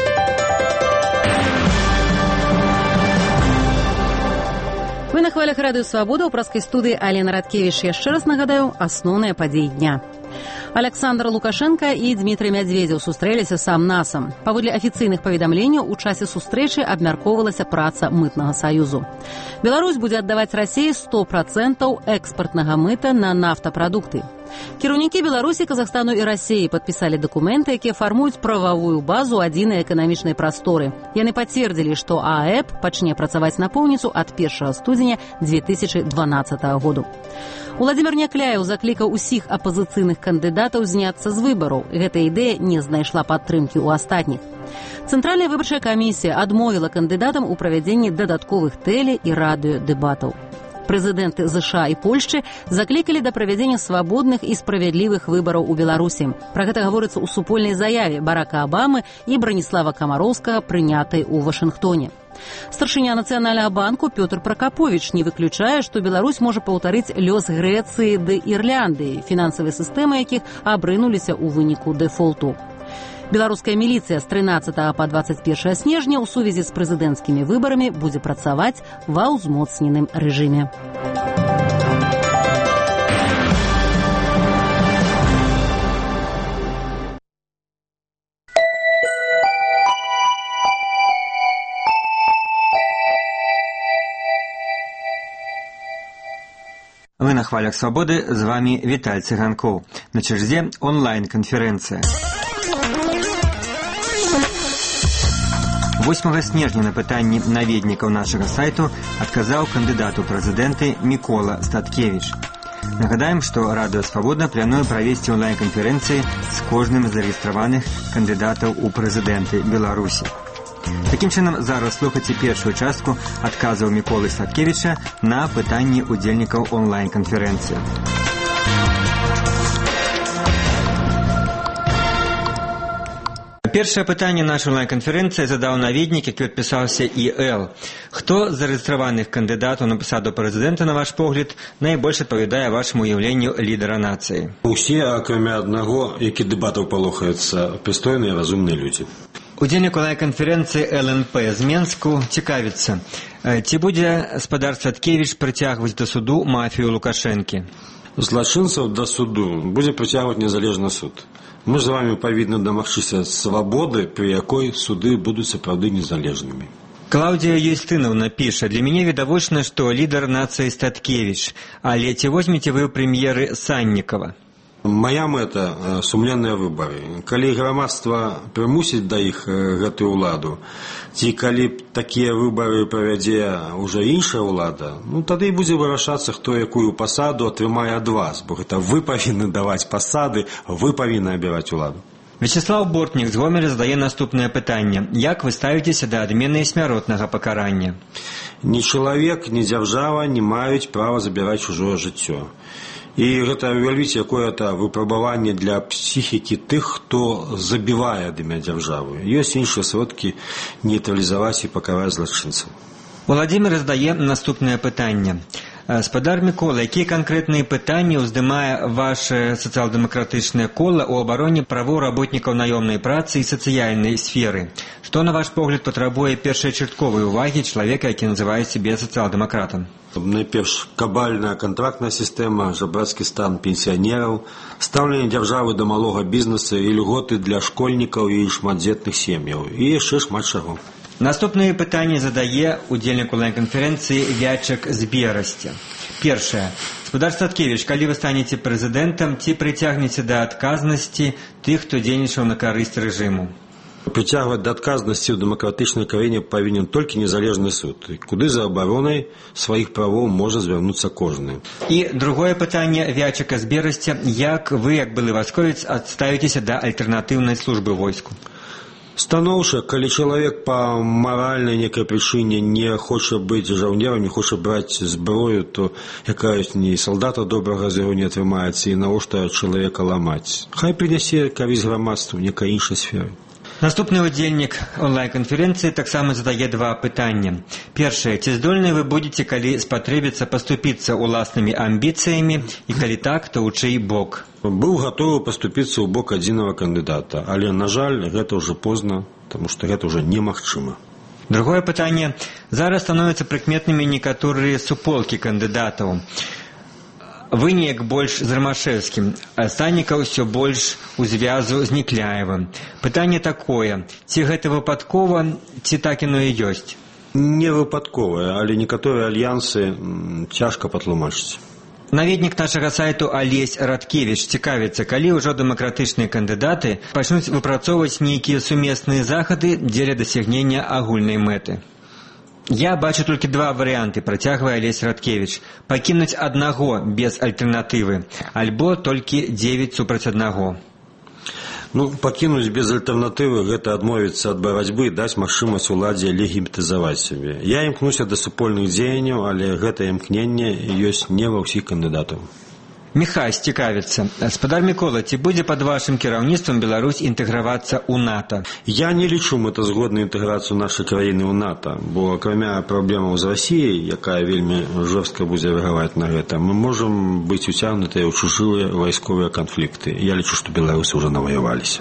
Вы на хвалях Радыё Свабода, ў праскай студыі Алена Радкевіч. Яшчэ раз нагадаю асноўныя падзеі дня. Александр Лукашенко і Дмітрый Мядзведзеў сустрэліся сам-насам. Паводле афіцыйных паведамленняў, у часе сустрэчы абмяркоўвалася праца мытнага саюзу. Беларусь будзе аддаваць Расіі 100% экспартнага мыта на нафтапрадукты. Кіраўнікі Беларусі, Казахстану і Расіі падпісалі дакументы, якія фармуюць прававую базу адзінай эканамічнай прасторы. Яны пацвердзілі, што АЭП пачне працаваць напоўніцу ад 1 студзеня 2012 году. Уладзімір Някляеў заклікаў усіх апазіцыйных кандыдатаў зняцца з выбараў. Гэта ідэя не знайшла падтрымкі ў астатніх. Цэнтральная выбарчая камісія адмовіла кандыдатам у правядзенні дадатковых тэле- і радыёдэбатаў. Прэзідэнты ЗША і Польшчы заклікалі да правядзення свабодных і справядлівых выбараў у Беларусі. Пра гэта гаворыцца ў супольнай заяве Барака Абамы і Браніслава Камароўскага, прынятай у Вашынгтоне. Старшыня Нацыянальнага банку Пётр Пракаповіч не выключае, што Беларусь можа паўтарыць лёс Грэцыі ды Ірландыі, фінансавыя сістэмы якіх абрынуліся ў выніку дэфолту. Беларуская міліцыя з 13 па 21 снежня ў сувязі з прэзідэнцкімі выбарамі будзе працаваць ва ўзмоцненым рэжыме. Вы на хвалях Свободы, з вами Віталь Цыганкоў. На чарзе онлайн-канферэнцыя. 8 снежня на пытанні наведнікаў нашага сайту адказаў кандыдат у прэзідэнты Мікола Статкевіч. Нагадаем, што Радыё Свабода плануе правесці онлайн-канферэнцыі з кожным з зарэгістраваных кандыдатаў у прэзідэнты Беларусі. Такім чынам, зараз слухайце першую частку адказаў Міколы Статкевіча на пытанні удзельнікаў онлайн-канферэнцыі. Першае пытанне нашай онлайн-канферэнцыі задаў наведнік, які адпісаўся ІЛ. Хто з зарэгістраваных кандыдатаў на пасаду прэзідэнта, на ваш погляд, найбольш адпавядае вашаму уяўленню лідара нацыі? Усе, акрамя аднаго, які дэбатаў палохаюцца, прыстойныя і разумныя людзі. Удзельнік онлайн-канферэнцыі ЛНП з Менску цікавіцца, ці будзе спадар Статкевіч прыцягваць да суду мафію Лукашэнкі? Злачынцаў да суду будзе прыцягваць незалежны суд. Мы з вами павінны дамагчыся свабоды, пры якой суды будуць сапраўды незалежнымі. Клаўдія Юстынаўна піша: «Для мяне відавочна, што лідар нацыі Статкевіч, але ці возьмеце вы ў прэм'еры Саннікава?» Моя мэта – сумленныя выбары. Калі грамадства прымусіць да іх гэтую ўладу, ці калі такія выбары правядзе ўжо іншая ўлада, тады і будзе вырашацца, хто якую пасаду атрымае ад вас, бо гэта вы павінны даваць пасады, вы павінны абіраць уладу. Вячеслав Бортнік з Гомеля задае наступнае пытанне. Як вы ставіцеся да адмены смяротнага пакарання? Ні чалавек, ні дзяржава не маюць права забіраць чужое жыццё. І гэта, уявіце, якое-то выпрабаванне для псіхікі тых, хто забівае ад імя дзяржавы. Ёсць іншыя сродкі нейтралізаваць і пакараць злачынцаў. Владзімір задае наступнае пытанне. Спадар Мікола, якія канкрэтныя пытанні ўздымае ваше сацыял-дэмакратычнае кола ў абароне правоў работнікаў наёмнай працы і сацыяльнай сферы? Што, на ваш погляд, патрабуе першачартковай увагі чалавека, які называе сябе сацыял-дэмакратам? Найперш, кабальная кантрактная сістэма, жабрацкі стан пенсіянераў, стаўленне дзяржавы да малога бізнеса і льготы для школьнікаў і шматдзетных сем'яў. І яшчэ шмат чаго. Наступнае пытанне задае удзельнік онлайн-канферэнцыі Вячак з Берасця. Першае. Спадар Статкевіч, калі вы станеце прэзідэнтам, ці прыцягнеце да адказнасці тых, хто дзейнічаў на карысць рэжыму? Прыцягваць да адказнасці ў дэмакратычнай краіне павінен толькі незалежны суд, куды за абаронай сваіх правоў можа звярнуцца кожны. І другое пытанне Вячака з Берасця. Як вы, як былы вайсковец, адставіцеся да альтэрнатыўнай службы войску? Станоўча, калі чалавек па маральнай некай прычыне не хоча быць жаўнерам, не хоча браць зброю, то якаясь не салдата добрага з яго не атрымаецца, і навошта чалавека ламаць. Хай прынясе карысць грамадству некай іншай сферы. Наступны удзельнік онлайн-канферэнцыі таксама задае два пытання. Першае. Ці здольныя вы будзеце, калі спатрэбіцца, паступіцца ўласнымі амбіцыямі, і калі так, то ў чый бок? Быў гатовы паступіцца ў бок адзінага кандыдата, але, на жаль, гэта ўжо позна, таму што гэта ўжо немагчыма. Другое пытанне. Зараз становяцца прыкметнымі некаторыя суполкі кандыдатаў. Вы неяк больш з Рамашэвскім, а Станіка ўсё больш у звязу з Некляевым. Пытанне такое, ці гэта выпадкова, ці так яно і ёсць? Не выпадковае, але некаторыя альянсы цяжка патлумачыць. Наведнік нашага сайту Алесь Радкевіч цікавіцца, калі ўжо дэмакратычныя кандыдаты пачнуць выпрацоўваць нейкія сумесныя захады дзеля дасягнення агульнай мэты. Я бачу толькі два варыянты, працягвае Алесь Радкевіч. Пакінуць аднаго без альтэрнатывы, альбо толькі 9 супраць аднаго. Пакінуць без альтэрнатывы – гэта адмовіцца ад барацьбы і даць магчымасць уладзе легітымізаваць сябе. Я імкнуся да супольных дзеянняў, але гэта імкненне ёсць не ва ўсіх кандыдатаў. Міхась цікавіцца. Спадар Мікола, ці будзе пад вашым кіраўніцтвам Беларусь інтэгравацца ў НАТО? Я не лічу мэтазгодную інтэграцыю нашай краіны ў НАТО, бо акрамя праблемаў з Расіяй, якая вельмі жорстка будзе рэагаваць на гэта, мы можам быць уцягнутыя ў чужыя вайсковыя канфлікты. Я лічу, што беларусы ўжо наваяваліся.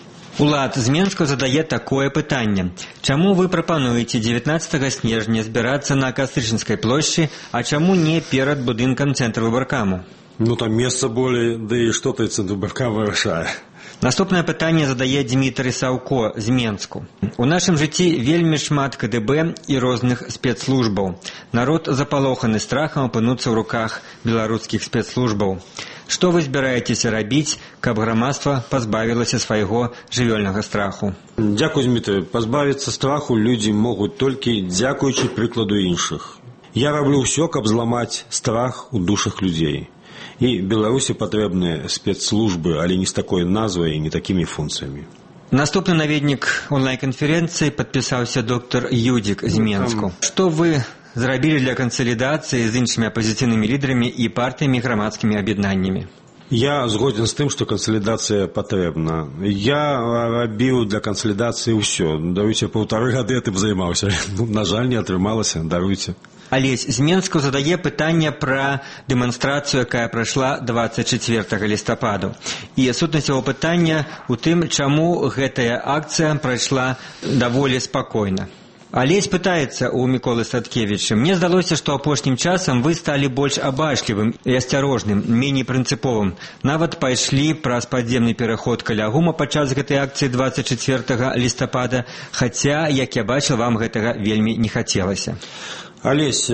Улад з Менска задае такое пытанне. Чаму вы прапануеце 19 снежня збірацца на Кастрычніцкай плошчы, а чаму не перад будынкам цэнтра выбаркаму? Там месца болей, да і што той цэнтр выбаркам вырашае. Наступнае пытанне задае Дмітрый Саўко з Менску. У нашым жыцці вельмі шмат КДБ і розных спецслужбаў. Народ запалоханы страхам апынуцца ў руках беларускіх спецслужбаў. Што вы збіраецеся рабіць, каб грамадства пазбавілася свайго жывёльнага страху? Дзякуй, Дмітрый. Пазбавіцца страху людзі могуць толькі дзякуючы прыкладу іншых. Я раблю ўсё, каб зламаць страх у душах людзей. І Беларусі патрэбныя спецслужбы, але не з такой назвай і не такімі функцыямі. Наступны наведнік онлайн-канферэнцыі падпісаўся доктар Юдзік з Менску. Што вы зрабілі для кансалідацыі з іншымі апазіцыйнымі лідарамі і партыямі, грамадскімі аб'яднаннямі? Я згоден з тым, што кансалідацыя патрэбна. Я рабіў для кансалідацыі ўсё. Даруйце, 1,5 гады тым займаўся. На жаль, не атрымалася, даруйце. Алесь з Менску задае пытанне пра дэманстрацыю, якая прайшла 24 лістападу. І сутнасць яго пытання ў тым, чаму гэтая акцыя прайшла даволі спакойна. Алесь пытаецца ў Міколы Статкевіча. Мне здалося, што апошнім часам вы сталі больш абачлівым і асцярожным, меней прынцыповым. Нават пайшлі праз падземны пераход каля ГУМа падчас гэтай акцыі 24 лістапада, хаця, як я бачыў, вам гэтага вельмі не хацелася. Алесь,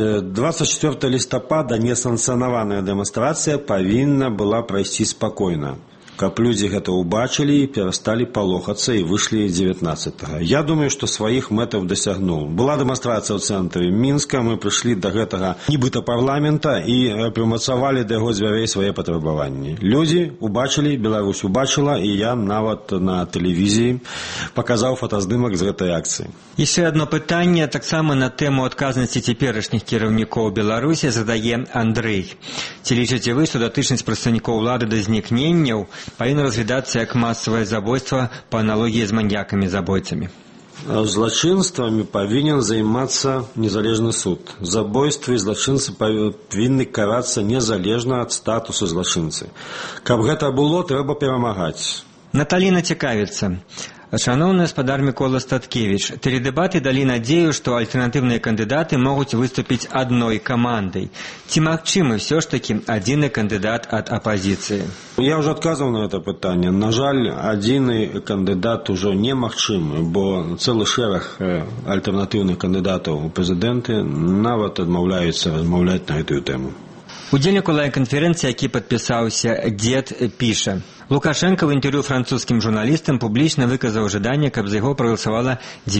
24 лістапада несанкцыянаваная дэманстрацыя павінна была прайсці спакойна, каб людзі гэта ўбачылі і перасталі палохацца і выйшлі 19-го. Я думаю, што сваіх мэтаў дасягнуў. Была дэманстрацыя ў цэнтры Мінска, мы прыйшлі да гэтага нібыта парламента і прымацавалі да яго дзвярэй свае патрабаванні. Людзі ўбачылі, Беларусь убачыла, і я нават на тэлевізіі паказаў фотаздымак з гэтай акцыі. Яшчэ адно пытанне, таксама на тэму адказнасці цяперашніх кіраўнікоў Беларусі задае Андрэй. Ці лічыце вы, што датычнасць прадстаўнікоў улады да знікненняў павінна разглядацца як масавае забойства па аналогіі з маньякамі-забойцамі? Злочинствами повинен заниматься незалежный суд. Забойства и злочинцы повинны караться незалежно от статуса злочинцы. Каб гэта было, трэба перамагаць. Наталіна цікавіцца. Шановны гаспадар Мікола Статкевіч, тэледэбаты далі надзею, што альтэрнатыўныя кандыдаты могуць выступіць адной камандай. Ці магчымы ўсё ж такі адзіны кандыдат ад апазіцыі? Я уже отказывал на это питание. На жаль, адзіны кандыдат уже немагчымы, бо цэлы шэраг альтэрнатыўных кандыдатаў у прэзідэнты нават адмаўляюцца размаўляць на гэтую тэму. Удзельнік онлайн-канферэнцыі, які падпісаўся «Дед», піша: Лукашенко в інтэрв'ю французскім журналістам публічна выказаў жаданне, каб за яго прагаласавала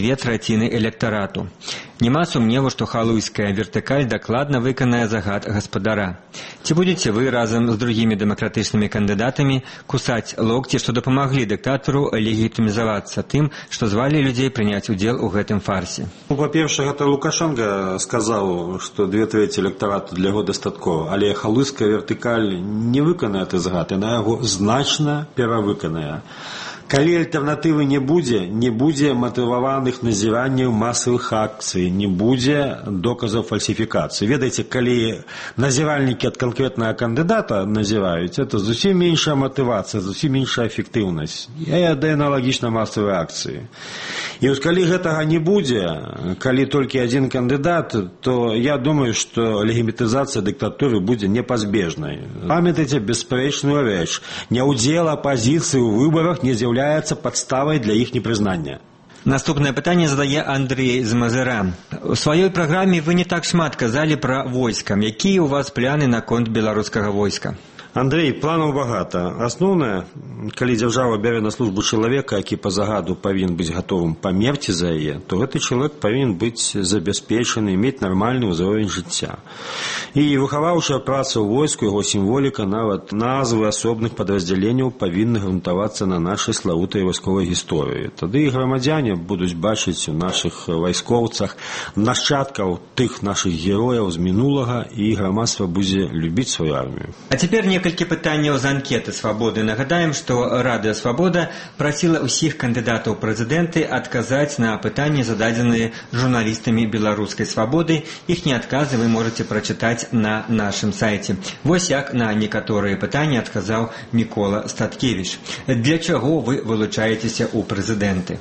2/3 электарату. Няма сумневу, што халуйская вертыкаль дакладна выканае загад гаспадара. Ці будзеце вы разам з другімі дэмакратычнымі кандыдатамі кусаць локці, што дапамаглі дыктатару легітымізавацца тым, што звалі людзей прыняць удзел у гэтым фарсе? Па-першае, гэта Лукашенко сказаў, што 2/3 электарату для яго дастаткова, але халуйская вертыкаль не выканае гэты загад, яна яго значна перавыканае. Калі альтэрнатывы не будзе матываваных назіранняў масавых акцый, не будзе доказаў фальсіфікацыі. Ведаеце, калі назіральнікі ад канкрэтнага кандыдата назіраюць, это зусім меншая матывацыя, зусім меншая эфектыўнасць. Да аналагічна масавай акцыі. І вось калі гэтага не будзе, калі толькі адзін кандыдат, то я думаю, што легітымізацыя дыктатуры будзе непазбежнай. Памятайце бясспрэчную рэч: няўдзел апазіцыі ў выбарах не з'яўляецца падставай для іх непрызнання. Наступнае пытанне задае Андрей з Мазыра. У сваёй праграме вы не так шмат казалі пра войска. Якія ў вас пляны наконт беларускага войска? Андрей, планаў багата. Асноўнае, калі дзяржава бярэ на службу чалавека, які па загаду павінен быць гатовым памерці за яе, то гэты чалавек павінен быць забяспечаны, мець нармальны ўзровень жыцця. І выхаваўчая праца ў войску, яго сімволіка, нават назвы асобных падраздзяленняў павінны грунтавацца на нашай славутай вайсковай гісторыі. Тады і грамадзяне будуць бачыць у нашых вайскоўцах нашчадкаў тых нашых герояў з мінулага, і грамадства будзе любіць сваю армію. А цяпер некалькі пытанняў з анкеты «Свабоды». Нагадаем, што Радыё «Свабода» прасіла ўсіх кандыдатаў прэзідэнты адказаць на пытанні, зададзеныя журналістамі беларускай «Свабоды». Іхнія адказы вы можаце прачытаць на нашым сайце. Вось як на некаторыя пытанні адказаў Мікола Статкевіч. Для чаго вы вылучаецеся ў прэзідэнты?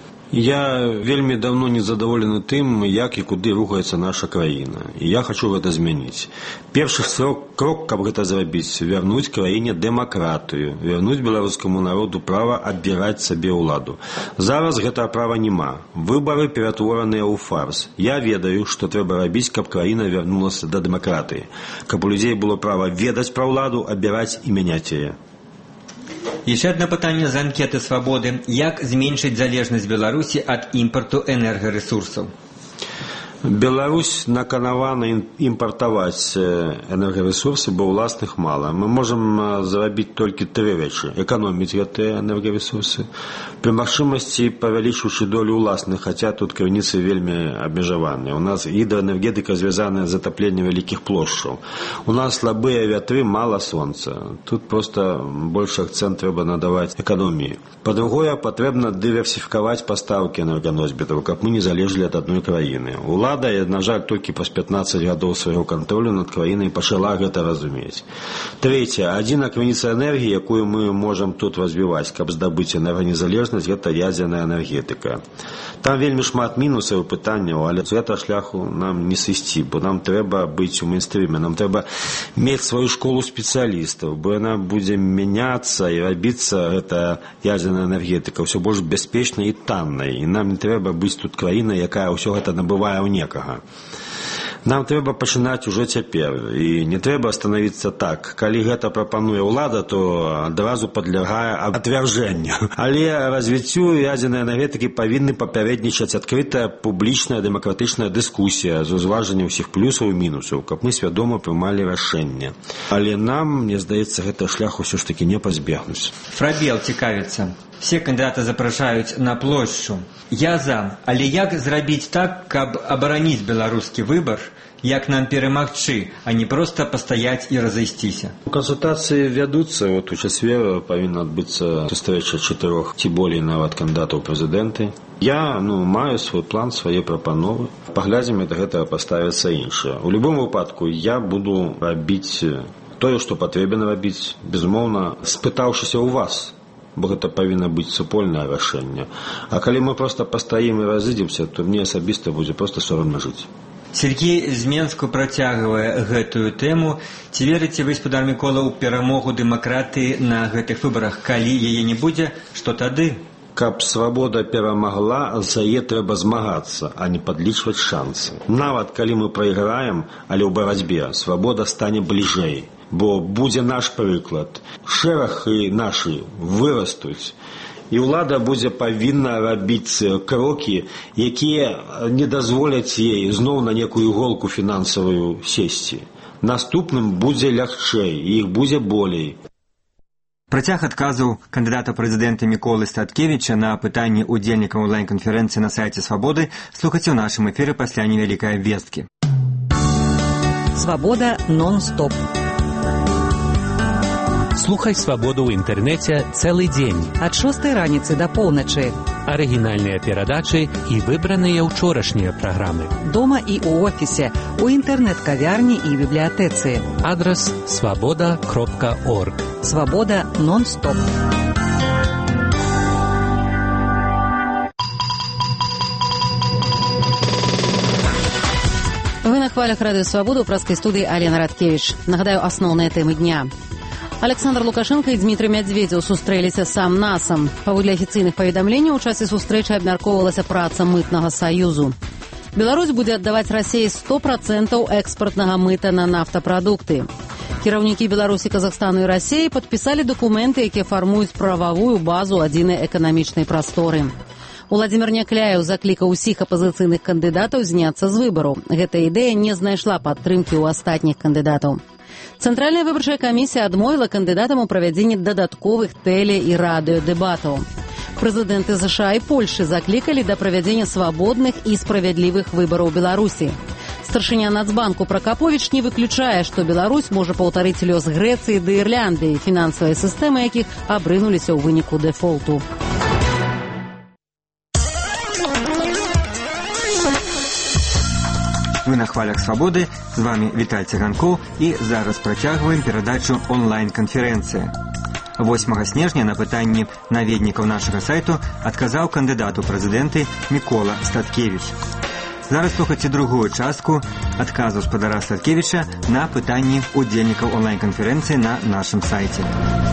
Я вельмі давно не задаволены тым, як і куды рухаецца наша краіна. І я хочу гэта змяніць. Першы крок, каб гэта зрабіць, вярнуць краіне дэмакратыю, вярнуць беларускаму народу права абіраць сабе ўладу. Зараз гэтага права няма. Выбары ператвораныя ў фарс. Я ведаю, што трэба рабіць, каб краіна вярнулася да дэмакратыі. Каб у людзей было права ведаць пра ўладу, абіраць і мяняць яе. Яшчэ адно пытанне з анкеты «Свабоды». Як зменшыць залежнасць Беларусі ад імпарту энергарэсурсаў? Беларусь наканавана імпартаваць энергарэсурсы, бо ўласных мала. Мы можам зрабіць толькі тры рэчы: эканоміць гэтыя энергарэсурсы, пры магчымасці павялічваючы долю ўласных, хаця тут крыніцы вельмі абмежаваныя. У нас гідраэнергетыка звязаная з затапленнем вялікіх плошчаў. У нас слабыя вятры, мала сонца. Тут проста больш акцэнт трэба надаваць эканоміі. Па-другое, патрэбна дыверсіфікаваць пастаўкі энерганосьбітаў, каб мы не залежалі ад адной краіны. Улада, на жаль, толькі праз 15 гадоў свайго кантролю над краінай пачала гэта разумець. Трэцяе, адзіна крыніца энергіі, якую мы можам тут развіваць, каб здабыць энерганезалежнасць, гэта ядзерная энергетыка. Там вельмі шмат мінусаў і пытанняў, але з гэтага шляху нам не сысці, бо нам трэба быць у мейнстрыме, нам трэба мець сваю школу спецыялістаў, бо яна будзе мяняцца і рабіцца, гэта ядзерная энергетыка, ўсё больш бяспечнай і таннай. І нам не трэба быць тут краінай, якая ўсё гэта набывае ў некага. Нам трэба пачынаць ужо цяпер, і не трэба становіцца так. Калі гэта прапануе ўлада, то адразу падлягае абвяржэнню. Але развіццю ядзернай энергетыкі павінны папярэднічаць адкрытая публічная дэмакратычная дыскусія з узважаннем усіх плюсаў і мінусаў, каб мы свядома прымалі рашэнне. Але нам, мне здаецца, гэта шлях усё ж такі не пазбегнуць. Фрабел цікавіцца. Все кандидаты запрашаюць на плошчу. Я за. Але як зрабіць так, каб абараніць беларускі выбар як нам перамагчы, а не проста пастаяць і разысціся. Кансультацыі вядуцца. Вот у чацвер павінна адбыцца сустрэча 4 ці болей нават кандыдатаў прэзідэнты. Я маю свой план, свае прапановы. Паглядзім, як гэта паставіцца іншае. У любым выпадку я буду рабіць тое, што патрэбна рабіць, безумоўна, спытаўшыся ў вас, бо гэта павінна быць супольнае рашэнне. А калі мы проста пастаім і разыдземся, то мне асабіста будзе проста сорамна жыць. Сергей з Менску працягвае гэтую тэму. Ці верыце вы, спадар Мікола, у перамогу дэмакратыі на гэтых выбарах? Калі яе не будзе, што тады? Каб свабода перамагла, за яе трэба змагацца, а не падлічваць шансы. Нават калі мы прайграем, але ў барацьбе свабода стане бліжэй. Бо будзе наш прыклад. Шэрахі нашы вырастуць. І ўлада будзе павінна рабіць крокі, якія не дазволяць ей зноў на некую іголку фінансавую сесці. Наступным будзе лягчэй, і іх будзе болей. Працяг адказаў кандыдата прэзідэнта Міколы Статкевіча на пытанні удзельнікаў онлайн-канферэнцыі на сайце «Свабоды» слухайце ў нашым эфіры пасля невялікай абвесткі. Свабода нон-стоп. Слухай «Свабоду» ў інтэрнэце цэлы дзень. Ад 6 раніцы да поўначы. Арыгінальныя перадачы і выбраныя ўчорашнія праграмы. Дома і ў офісе, у інтэрнэт-кавярні і бібліятэцы. Адрас свабода.орг. Свабода нон-стоп. Вы на хвалях радыё «Свабода» ў праскай студыі Алена Радкевіч. Нагадаю, асноўныя тэмы дня. Александр Лукашенко і Дмітрый Медведзеў сустрэліся сам-насам. Паводле афіцыйных паведамленняў, у часе сустрэчы абмяркоўвалася праца мытнага саюзу. Беларусь будзе аддаваць Расіі 100% экспартнага мыта на нафтапрадукты. Кіраўнікі Беларусі, Казахстану і Расіі падпісалі дакументы, якія фармуюць прававую базу адзінай эканамічнай прасторы. Уладзімір Някляеў заклікаў усіх апазіцыйных кандыдатаў зняцца з выбараў. Гэта ідэя не знайшла падтрымкі ў астатніх кандыдатаў. Цэнтральная выбарчая камісія адмовіла кандыдатам у правядзенні дадатковых тэле- і радыёдэбатаў. Прэзідэнты США і Польшы заклікалі да правядзення свабодных і справядлівых выбараў Беларусі. Старшыня Нацбанку Пракаповіч не выключае, што Беларусь можа паўтарыць лёс Грэцыі ды Ірландыі, фінансавыя сістэмы якіх абрынуліся ў выніку дэфолту. Вы на хвалях «Свабоды», з вами Віталь Цыганкоў, і зараз працягваем перадачу онлайн-канферэнцыя. 8 снежня на пытанні наведнікаў нашага сайту адказаў кандыдат у прэзідэнты Мікола Статкевіч. Зараз слухайце другую частку адказу спадара Статкевіча на пытанні удзельнікаў онлайн-канферэнцыі на нашым сайце.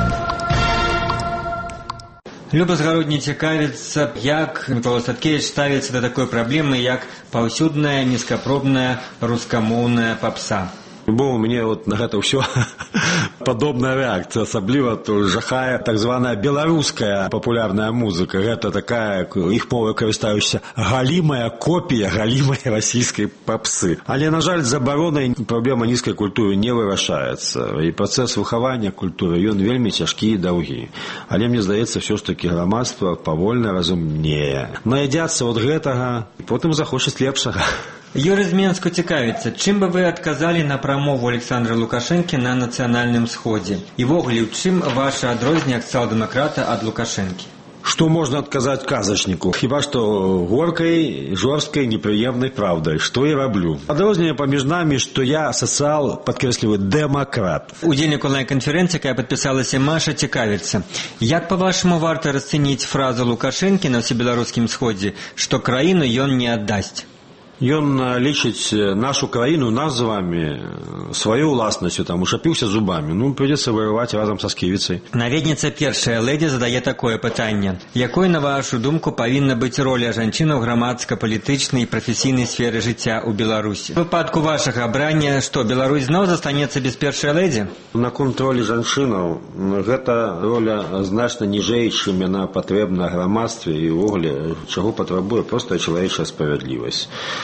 Люба Згародні цікавіцца, як Мікола Статкевіч ставіцца да такой праблемы, як паўсюдная нізкапробная рускамоўная папса. Бо мне на гэта ўсё падобная рэакцыя, асабліва жахае так званая беларуская папулярная музыка. Гэта такая, іх мовай карыстаюся, галімая копія галімай расійскай папсы. Але, на жаль, забаронай праблема нізкай культуры не вырашаецца. І працэс выхавання культуры, ён вельмі цяжкі і даўгі. Але мне здаецца, ўсё ж такі грамадства павольна разумнее. Наядзяцца ад гэтага, потым захочуць лепшага. Юрый з Менску цікавіцца, чым бы вы адказалі на прамову Александра Лукашэнкі на нацыянальным сходзе? І вогуле, у чым ваша адрозненне ад сацыял-дэмакрата ад Лукашэнкі? Што можна адказаць казачніку? Хіба што горкай, жорсткай, непрыемнай праўдай. Што я раблю? Адрозненне паміж намі, што я сацыял, падкрэсліваю, дэмакрат. Удзельнік онлайн-канферэнцыі, якая падпісалася Маша, цікавіцца. Як, па-вашаму, варта расцэніць фразу Лукашэнкі на ўсебеларускім сходзе, што краіну ён не аддасць? Ён лічыць нашу краіну, нас з вами, сваёй уласнасцю, там, ушапіўся зубамі. Прыйдзецца ваяваць разам са сківіцай. Наведніца першая лэдзі задае такое пытанне. Якой, на вашу думку, павінна быць роля жанчын у грамадска-палітычнай і прафесійнай сферы жыцця ў Беларусі? У выпадку вашага абрання, што, Беларусь зноў застанецца без першай лэдзі? Наконт ролі жанчынаў, гэта роля значна ніжэй, чым яна патрэбна грамадстве і ўвогуле, чаго патрабуе проста чалавечая справядлівасць.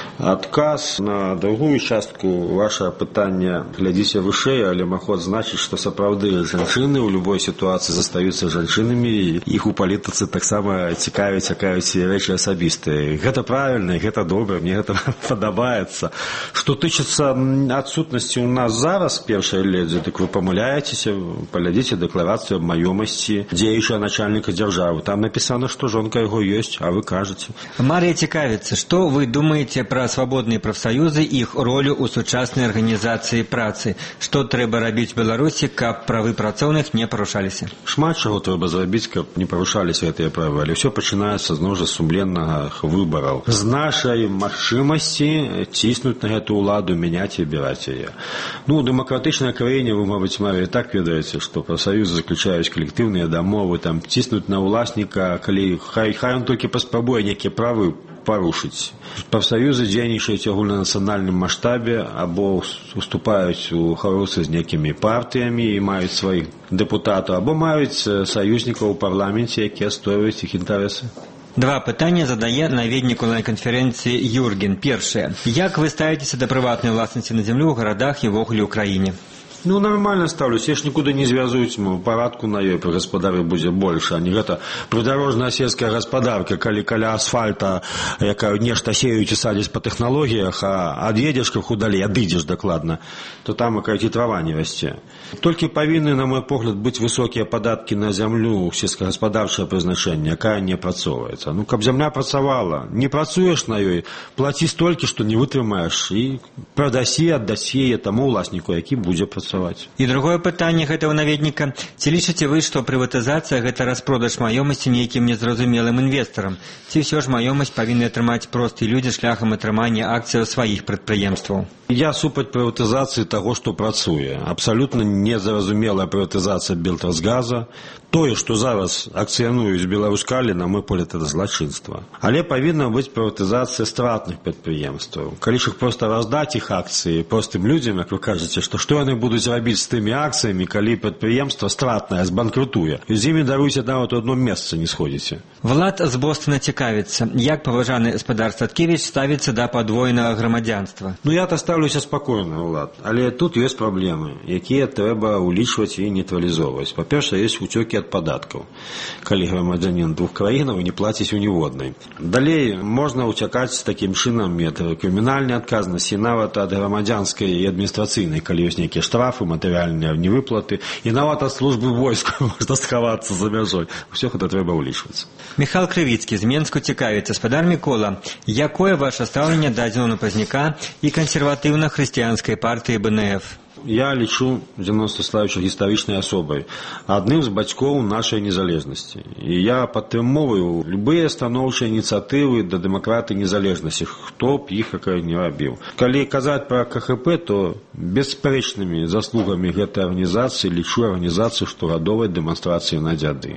Адказ на другую частку вашего пытания глядзіце вышэй, але магу адзначыць, што сапраўды жанчыны ў любой сітуацыі застаюцца жанчынамі, і іх у палітыцы таксама цікавяць рэчы асабістыя. Гэта правільна, гэта добра, мне гэта падабаецца. Што тычыцца адсутнасці ў нас зараз першай ледзі, дык вы памыляецеся, паглядзіце дэкларацыю аб маёмасці дзеючага начальніка дзяржавы. Там напісана, што жонка яго ёсць, а вы кажаце. Мария цікавіцца, што вы думаеце пра свабодныя прафсаюзы і іх ролю ў сучаснай арганізацыі працы? Што трэба рабіць у Беларусі, каб правы працоўных не парушаліся? Шмат чаго трэба зрабіць, каб не парушаліся гэтыя правы, але ўсё пачынаецца зноў жа з сумленнага выбараў. З нашай магчымасці ціснуць на гэту ўладу, мяняць і абіраць яе. Ну, дэмакратычнай краіне, вы, мабыць, Марыя, так ведаеце, што прафсаюзы заключаюць калектыўныя дамовы, там ціснуць на ўласніка, калі хай ён толькі паспрабуе нейкія правы парушыць. Прафсаюзы дзейнічаюць у агульнанацыянальным маштабе або уступаюць у харосы з некімі партыямі і маюць сваіх дэпутатаў, або маюць саюзнікаў у парламенце, якія адстойваюць іх інтарэсы. Два пытання задае наведнік онлайн-канферэнцыі Юрген. Першае. Як вы ставіцеся да прыватнай уласнасці на зямлю ў гарадах і ўвогуле ў краіне? Ну, нормально ставлюсь, я ж нікуды не звязуюць, парадку на ёй, пры гаспадары будзе больш, а не гэта прыдарожная сельская гаспадарка, калі каля асфальта, якая нешта сеюць і садзяць па тэхналогіях, а ад'едзеш крыху далей, адыдзеш дакладна, то там якая-ці трава не расце. Толькі павінны, на мой погляд, быць высокія падаткі на зямлю, сельскагаспадарчае прызначэнне, якая не апрацоўваецца. Ну, каб зямля працавала, не працуеш на ёй, плаці столькі, што не вытрымаеш, і прадасі, аддасі яе таму ўласніку, які будзе працаваць. І другое пытанне гэтага наведніка. Ці лічыце вы, што прыватызацыя – гэта распродаж маёмасці нейкім незразумелым інвестарам? Ці ўсё ж маёмасць павінны атрымаць простыя людзі шляхам атрымання акцыяў сваіх прадпрыемстваў? Я супраць прыватызацыі таго, што працуе. Абсалютна незразумелая прыватызацыя Белтрансгаза. Тое, што зараз акцыянуюць Беларускалі, на мой погляд, это злачынства. Але павінна быць прыватызацыя стратных прадпрыемстваў. Калі ж іх проста раздаць іх акцыі простым людзям, як вы кажаце, што яны будуць рабіць з тымі акцыямі, калі прадпрыемства стратнае збанкрутуе. І з імі, даруйце, нават у одно месца не сходзіце. Влад з Бостона цікавіцца, як паважаны спадар Статкевіч ставіцца да падвойнага грамадзянства? Ну, я-то ставлюся спакойна, Влад. Але тут ёсць праблемы, якія трэба улічваць і нейтралізоўваць. Па-першае, ёсць уцёкі ад падаткаў, калі грамадзянін двух краінаў не плаціць у ніводнай. Далей можна уцякаць такім чынам ад крымінальнай адказнасці, нават ад грамадзянскай і адміністрацыйнай, калі ёсць нейкія штрафы, матэрыяльныя невыплаты, і нават ад службы войска можна схавацца за мяжой. Усё гэта трэба ўлічваць. Міхал Крывіцкі з Менску цікавіцца. Спадар Мікола, якое ваше стаўленне да Зінову Пазнюка і кансерватыўна-хрысціянскай партыі БНФ? Я лічу Зінову Славіча гістарычнай асобай, адным з бацькоў нашай незалежнасці. І я падтрымоўваю любыя станоўчыя ініцыятывы да дэмакратыі незалежнасці, хто б іх не рабіў. Калі казаць пра КХП, то бесспрэчнымі заслугамі гэтай арганізацыі лічу арганізацыю штогадовай дэманстрацыі на дзяды.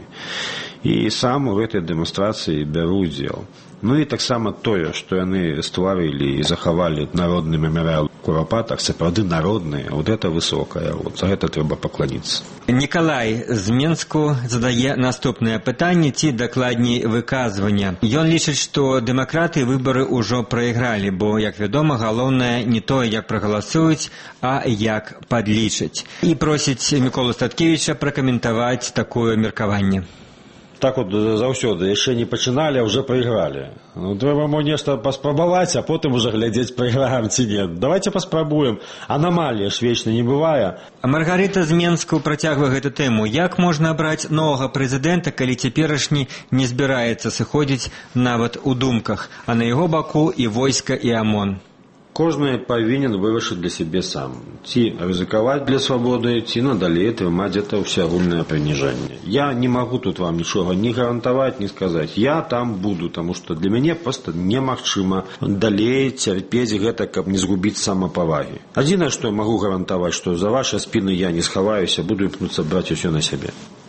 І сам у гэтай дэманстрацыі бяру удзел. Ну і таксама тое, што яны стварылі і захавалі народны мемарыял Курапатах, сапраўды народны, вот это высокае, вот за гэта трэба пакланіцца. Нікалай з Менску задае наступнае пытанне, ці дакладней выказванне. Ён лічыць, што дэмакраты выбары ўжо прайгралі, бо, як вядома, галоўнае не тое, як прагаласуюць, а як падлічаць. І просіць Міколу Статкевіча пракаментаваць такое меркаванне. Так вот заўсёды, яшчэ не пачыналі, а ўжо прайгралі. Ну, трэба мо нешта паспрабаваць, а потым уже глядзець, прайграем ці не. Давайте паспрабуем. Анамалія ж вечна не бывае. А Маргарыта з Менску працягвае гэту тэму. Як можна абраць новага прэзідэнта, калі цяперашні не збіраецца сыходзіць нават у думках, а на яго баку і войска, і АМОН? Кожны павінен вырашыць для сябе сам. Ці рызыкаваць для свабоды, ці надалей трымаць гэта ўсеагульнае прыніжэнне. Я не магу тут вам нічога ні гарантаваць, ні сказаць. Я там буду, таму што для мяне проста немагчыма далей цярпець гэта, каб не згубіць самапавагі. Адзінае, што я магу гарантаваць, што за вашай спіны я не схаваюся, буду імкнуцца браць усё на сябе.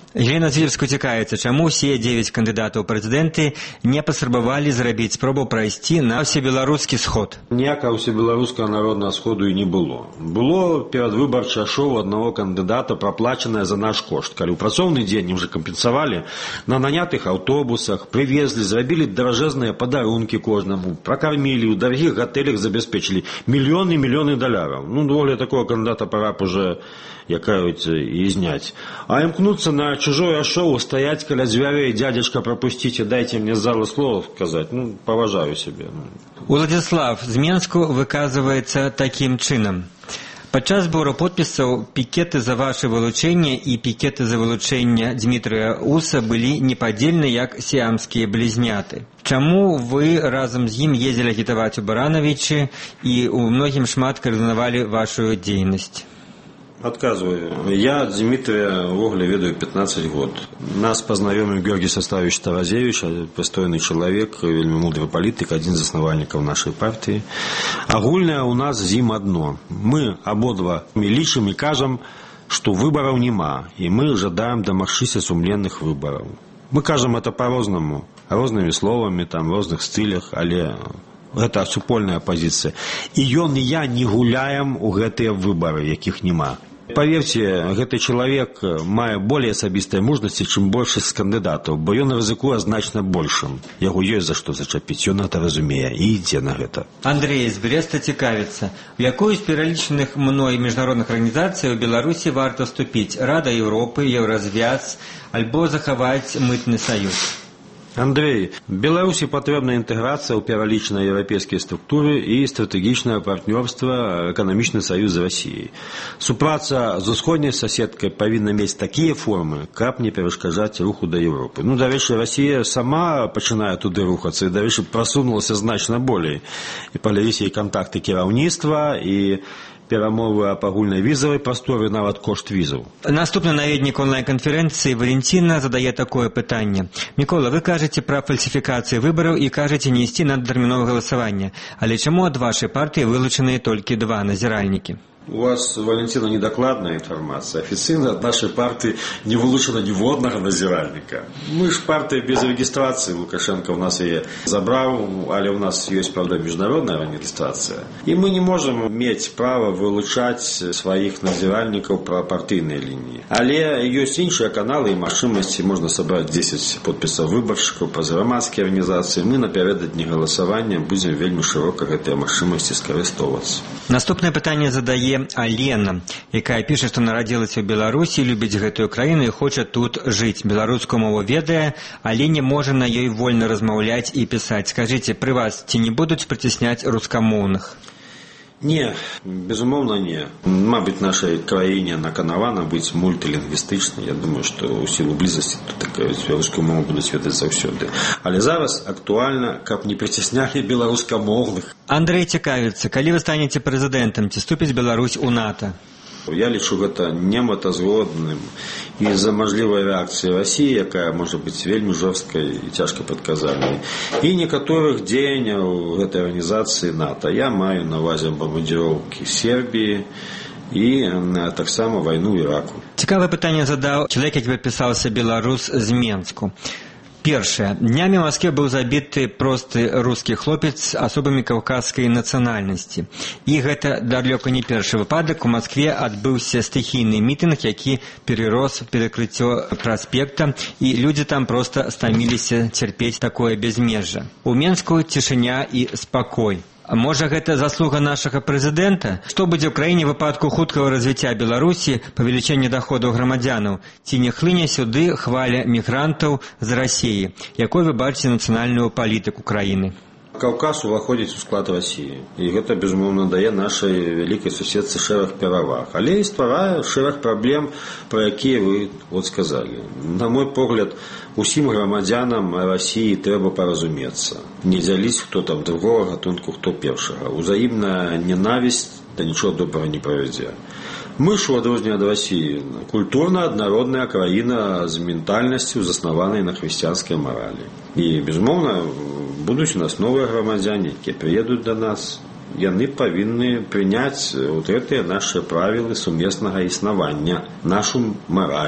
Елена Зілевська цікавіцца, чаму ўсе 9 кандыдатаў у прэзідэнты не паспрабавалі зрабіць спробу прайсці на ўсебеларускі сход? Ніякага ўсебеларускага народнага сходу і не было. Было перадвыбарчае шоу аднаго кандыдата, праплачанае за наш кошт. Калі ў працоўны дзень ім жа кампенсавалі, на нанятых аўтобусах прывезлі, зрабілі даражэзныя падарункі кожнаму, пракармілі, у дарагіх гатэлях забяспечылі мільёны даляраў. Ну, доволі такого кандыдата пора б уже, як кажуць, і зняць. А імкнуцца на чужое шоу, стаять каля дзвярэй, дядзечка, пропустите, дайте мне з зала слова сказать, ну, поважаю себе. Уладзіслав з Менску выказваецца такім чынам. Падчас збору подпісаў пікеты за ваше вылучэнне і пікеты за вылучэнне Дмітрыя Уса былі непадзельны, як сіамскія блізняты. Чаму вы разам з ім ездзілі агітаваць у Баранавічы і у многім шмат каардынавалі вашу дзейнасць? Отказываю. Я Дмитрия Вогля ведаю 15 год. Нас познаёмил Георгий Составович Таразевич, пристойный человек, вельмі мудрый политик, один из основальников нашей партии. Агульное у нас з ім одно. Мы ободва лічым и кажем, что выборов нема, и мы жадаем домагчыся сумленных выборов. Мы кажем это по-рознаму, рознымі словами, там, в розных стылях, але гэта супольная пазіцыя. І ён і я не гуляем у гэтыя выборы, якіх няма. Поверьте, гэты чалавек мае более асабістыя мужнасці, чым большасць кандыдатаў, бо ён рызыкуе значна большым. Яго ёсць за што зачапіць, ён гэта разумее і ідзе на гэта. Андрей з Бреста цікавіцца, у якую з пералічаных мной міжнародных арганізацый у Беларусі варта вступіць? Рада Еўропы, Еўразвяз, альбо захаваць мытны саюз? Андрей, Беларусі патрэбна інтэграцыя ў пералічаныя еўрапейскія структуры і стратэгічнае партнёрства, эканамічны саюз з Расіяй. Супраца з усходняй соседкай павінна мець такія формы, каб не перашкаджаць руху да Еўропы. Ну, дарэчы, Расія сама пачынае туды рухацца і, дарэчы, прасунулася значна болей. І палявіся і кантакты кіраўніцтва, і перамовы аб агульнай візавай прасторы, нават кошт візаў. Наступны наведнік онлайн-канферэнцыі Валентина задае такое пытанне. Мікола, вы кажаце пра фальсіфікацыі выбараў і кажаце не ісці на датэрміновае галасаванне. Але чаму ад вашай партыі вылучаныя толькі 2 назіральнікі? У вас, Валентина, недокладная информация. Официально от нашей партии не вылучено ніводнага назиральника. Мы ж партия без регистрации. Лукашенко у нас ее забрал, але у нас есть, правда, международная регистрация. И мы не можем иметь право вылучать своих назиральников по партийной линии. Але есть іншыя каналы и магчымасці. Можно собрать 10 подписов выборщиков по громадские организации. Мы напярэдадні голосования будем вельмі широко гэтай магчымасці скарыстоввацца. Наступное пытанне задае Алена, якая піша, што нарадзілася ў Беларусі, любіць гэтую краіну і хоча тут жыць. Беларускую мову ведае, але не можа на ёй вольна размаўляць і пісаць. Скажыце, пры вас ці не будуць прыцісняць рускамоўных? Не, безумоўна не. Мабыць, нашай краіне наканавана быць мультылінгвістычнай. Я думаю, што ў сілу блізасці тут такая беларускую мову будуць ведаць заўсёды. Але зараз актуальна, каб не прыціснялі беларускамоўных. Андрей цікавіцца, калі вы станеце прэзідэнтам, ці ступіць Беларусь у НАТО? Я лічу гэта немэтазгодным і-за мажлівай рэакцыі Расіі, якая можа быць вельмі жорсткай і цяжка прадказальнай, і некаторых дзеянняў гэтай арганізацыі НАТО. Я маю на ўвазе бамбардзіроўкі Сербіі і таксама вайну ў Іраку. Цікавае пытанне задаў чалавек, які падпісаўся беларус з Менску. Першае. Днямі ў Маскве быў забіты просты рускі хлопец асобамі каўказскай нацыянальнасці. І гэта далёка не першы выпадак. У Маскве адбыўся стыхійны мітынг, які перерос перакрыццё праспекта, і людзі там проста стаміліся цярпець такое бязмежжа. У Менску цішыня і спакой. Можа, гэта заслуга нашага прэзідэнта? Што будзе ў краіне выпадку хуткага развіцця Беларусі, павелічэння даходаў грамадзянаў? Ці не хлыне сюды хваля мігрантаў з Расіі? Якой вы бачыце нацыянальную палітыку краіны? Каўказ уваходзіць у склад Расіі, і гэта, безумоўна, дае нашай вялікай суседцы шэраг пераваг, але і стварае шэраг праблем, пра якія вы сказалі. На мой погляд, усім грамадзянам Расіі трэба паразумецца, не дзяліць, хто там другого гатунку, хто першага. Узаімная ненавісць да нічого добрага не правядзе. Мы ж, у адрозненне ад Расіі, культурна аднародная краіна з ментальнасцю, заснаванай на хрысціянскай маралі. І, безумоўна, будуць у нас новыя грамадзяне, якія прыедуць да нас. Яны павінны прыняць гэтыя нашы правілы сумеснага існавання, нашу мараль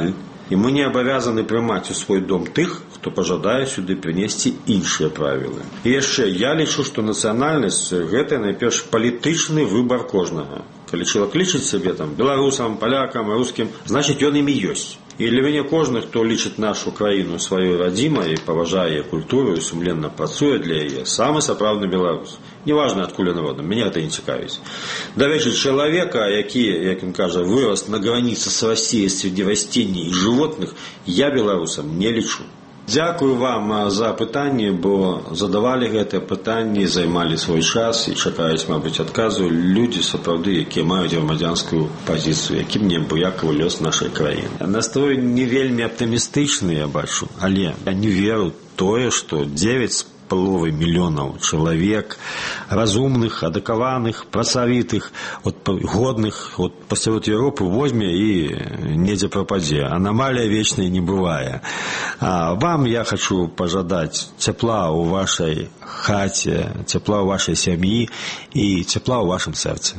І мы не абавязаны прымаць у свой дом тых, хто пажадае сюды прынесці іншыя правілы. І яшчэ я лічу, што нацыянальнасць гэта найперш палітычны выбар кожнага. Калі чалавек лічыць сябе там беларусам, палякам, рускім, значыць ён імі ёсць. І для мяне кожны, хто лічыць нашу краіну сваёй радзімай, паважае яе культуру і сумленна працуе для яе, самы сапраўдны беларус. Неважна, адкуль ён родам, мяне гэта не цікавіць. Дарэчы, чалавека, які, як ён кажа, вырас на граніцы з Расіяй среди растений і жывотных, я беларусам не лічу. Дзякую вам за пытанні, бо задавалі гэтыя пытанні, займалі свой час і чакаюць, мабыць, адказу людзі сапраўды, якія маюць грамадзянскую пазіцыю, якім не абыякавы лёс нашай краіны. Настрой не вельмі аптымістычны, я бачу, але я не веру тое, што 9,5 мільёнаў чалавек разумных, адукаваных, працавітых, годных пасярод Еўропы возьме і недзе прападзе. Анамалія вечная не бывае. Вам я хочу пажадаць цяпла ў вашай хаце, цяпла ў вашай сям'і і цяпла ў вашым сэрцы.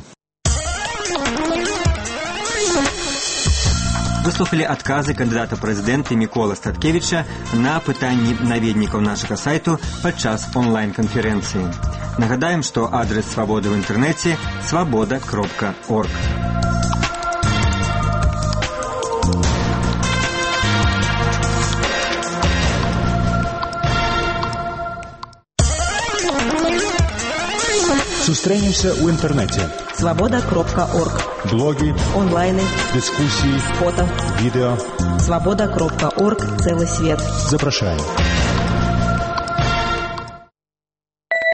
Выслухали адказы кандыдата прэзідэнта Міколы Статкевіча на пытанні наведнікаў нашага сайту падчас онлайн-канферэнцыі. Нагадаем, што адрес свабоды ў інтэрнэце свабода.орг. Сустрэнемся ў інтэрнэце. Свобода.орг. Блоги, онлайны, дискуссии, фото, видео. Свобода.орг. Целый свет. Запрашаем.